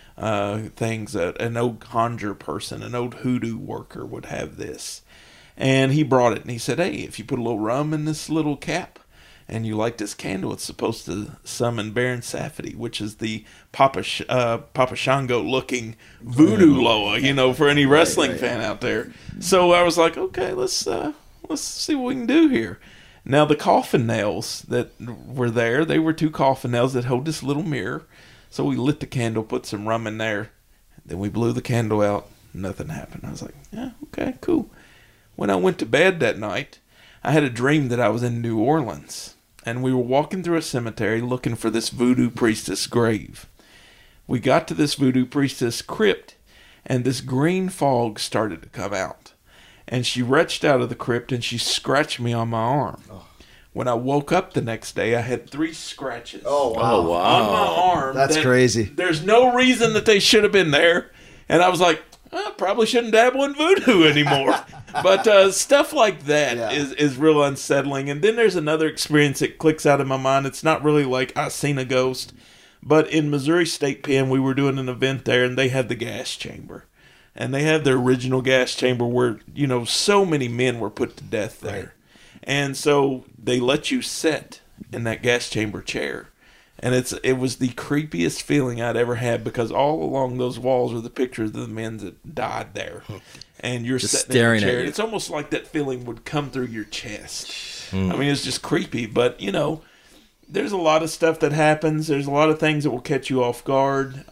things. An old conjure person, an old hoodoo worker would have this. And he brought it, and he said, hey, if you put a little rum in this little cap, and you light this candle, it's supposed to summon Baron Safety, which is the Papa Shango-looking voodoo Loa, for any wrestling fan out there. So I was like, okay, let's see what we can do here. Now, the coffin nails that were there, they were 2 coffin nails that hold this little mirror. So we lit the candle, put some rum in there, then we blew the candle out. Nothing happened. I was like, yeah, okay, cool. When I went to bed that night, I had a dream that I was in New Orleans, and we were walking through a cemetery looking for this voodoo priestess grave. We got to this voodoo priestess crypt, and this green fog started to come out. And she reached out of the crypt and she scratched me on my arm. Oh. When I woke up the next day, I had 3 scratches. Oh, wow. On my arm. That's crazy. There's no reason that they should have been there. And I was like, I probably shouldn't dabble in voodoo anymore. But stuff like that is real unsettling. And then there's another experience that clicks out in my mind. It's not really like I seen a ghost. But in Missouri State Pen, we were doing an event there, and they had the gas chamber. And they have their original gas chamber where, so many men were put to death there. Right. And so they let you sit in that gas chamber chair. And it was the creepiest feeling I'd ever had, because all along those walls were the pictures of the men that died there. And you're just sitting staring in the chair. It's almost like that feeling would come through your chest. I mean, it's just creepy. But, there's a lot of stuff that happens. There's a lot of things that will catch you off guard,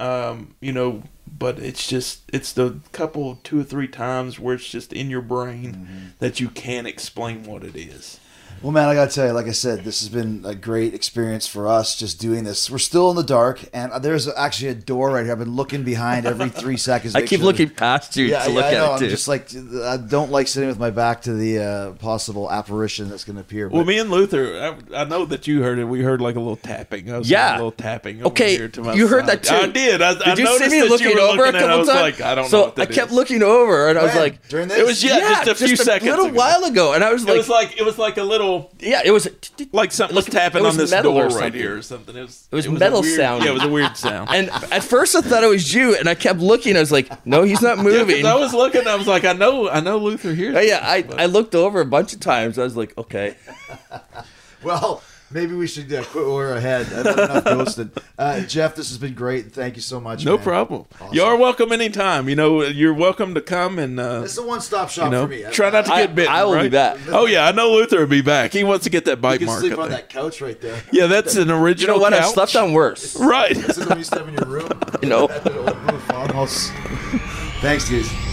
but it's the couple, 2 or 3 times where it's just in your brain that you can't explain what it is. Well, man, I got to tell you, like I said, this has been a great experience for us just doing this. We're still in the dark, and there's actually a door right here. I've been looking behind every 3 seconds. I keep looking past you to look I know. at it, too. I'm just like, I don't like sitting with my back to the possible apparition that's going to appear. Well, me and Luther, I know that you heard it. We heard like a little tapping. I was Yeah. a little tapping over Okay, here to my you heard side. that too. I did. I Did you noticed see me that looking you were over a looking at it. couple I was times? like, I don't know so what that I kept is. looking over, and I was When? like, During this? It was just a few seconds a little ago. while ago, and I was It like, was like a little, yeah, it was like something was tapping it was on this metal door or right something. here or something. It was was metal a weird, sound. Yeah, it was a weird sound. And at first I thought it was you, and I kept looking. I was like, no, he's not Yeah, 'cause moving. I was looking. I was like, I know Luther here. Oh, yeah, I looked over a bunch of times. I was like, okay. Well, maybe we should quit while we're ahead. I've had enough ghosted. Jeff, this has been great. Thank you so much. No man. problem. Awesome. You are welcome anytime. You know, you're welcome to come and It's a one-stop shop you know, for me. try not to get bitten. I will be right? back. Oh yeah, I know Luther will be back. He wants to get that You bite can mark. sleep I on think. that couch right there. Yeah, that's an You original. know what? I've couch. slept on worse. Right. Is it when you step in your room? You know. At the old farmhouse. Thanks, dude.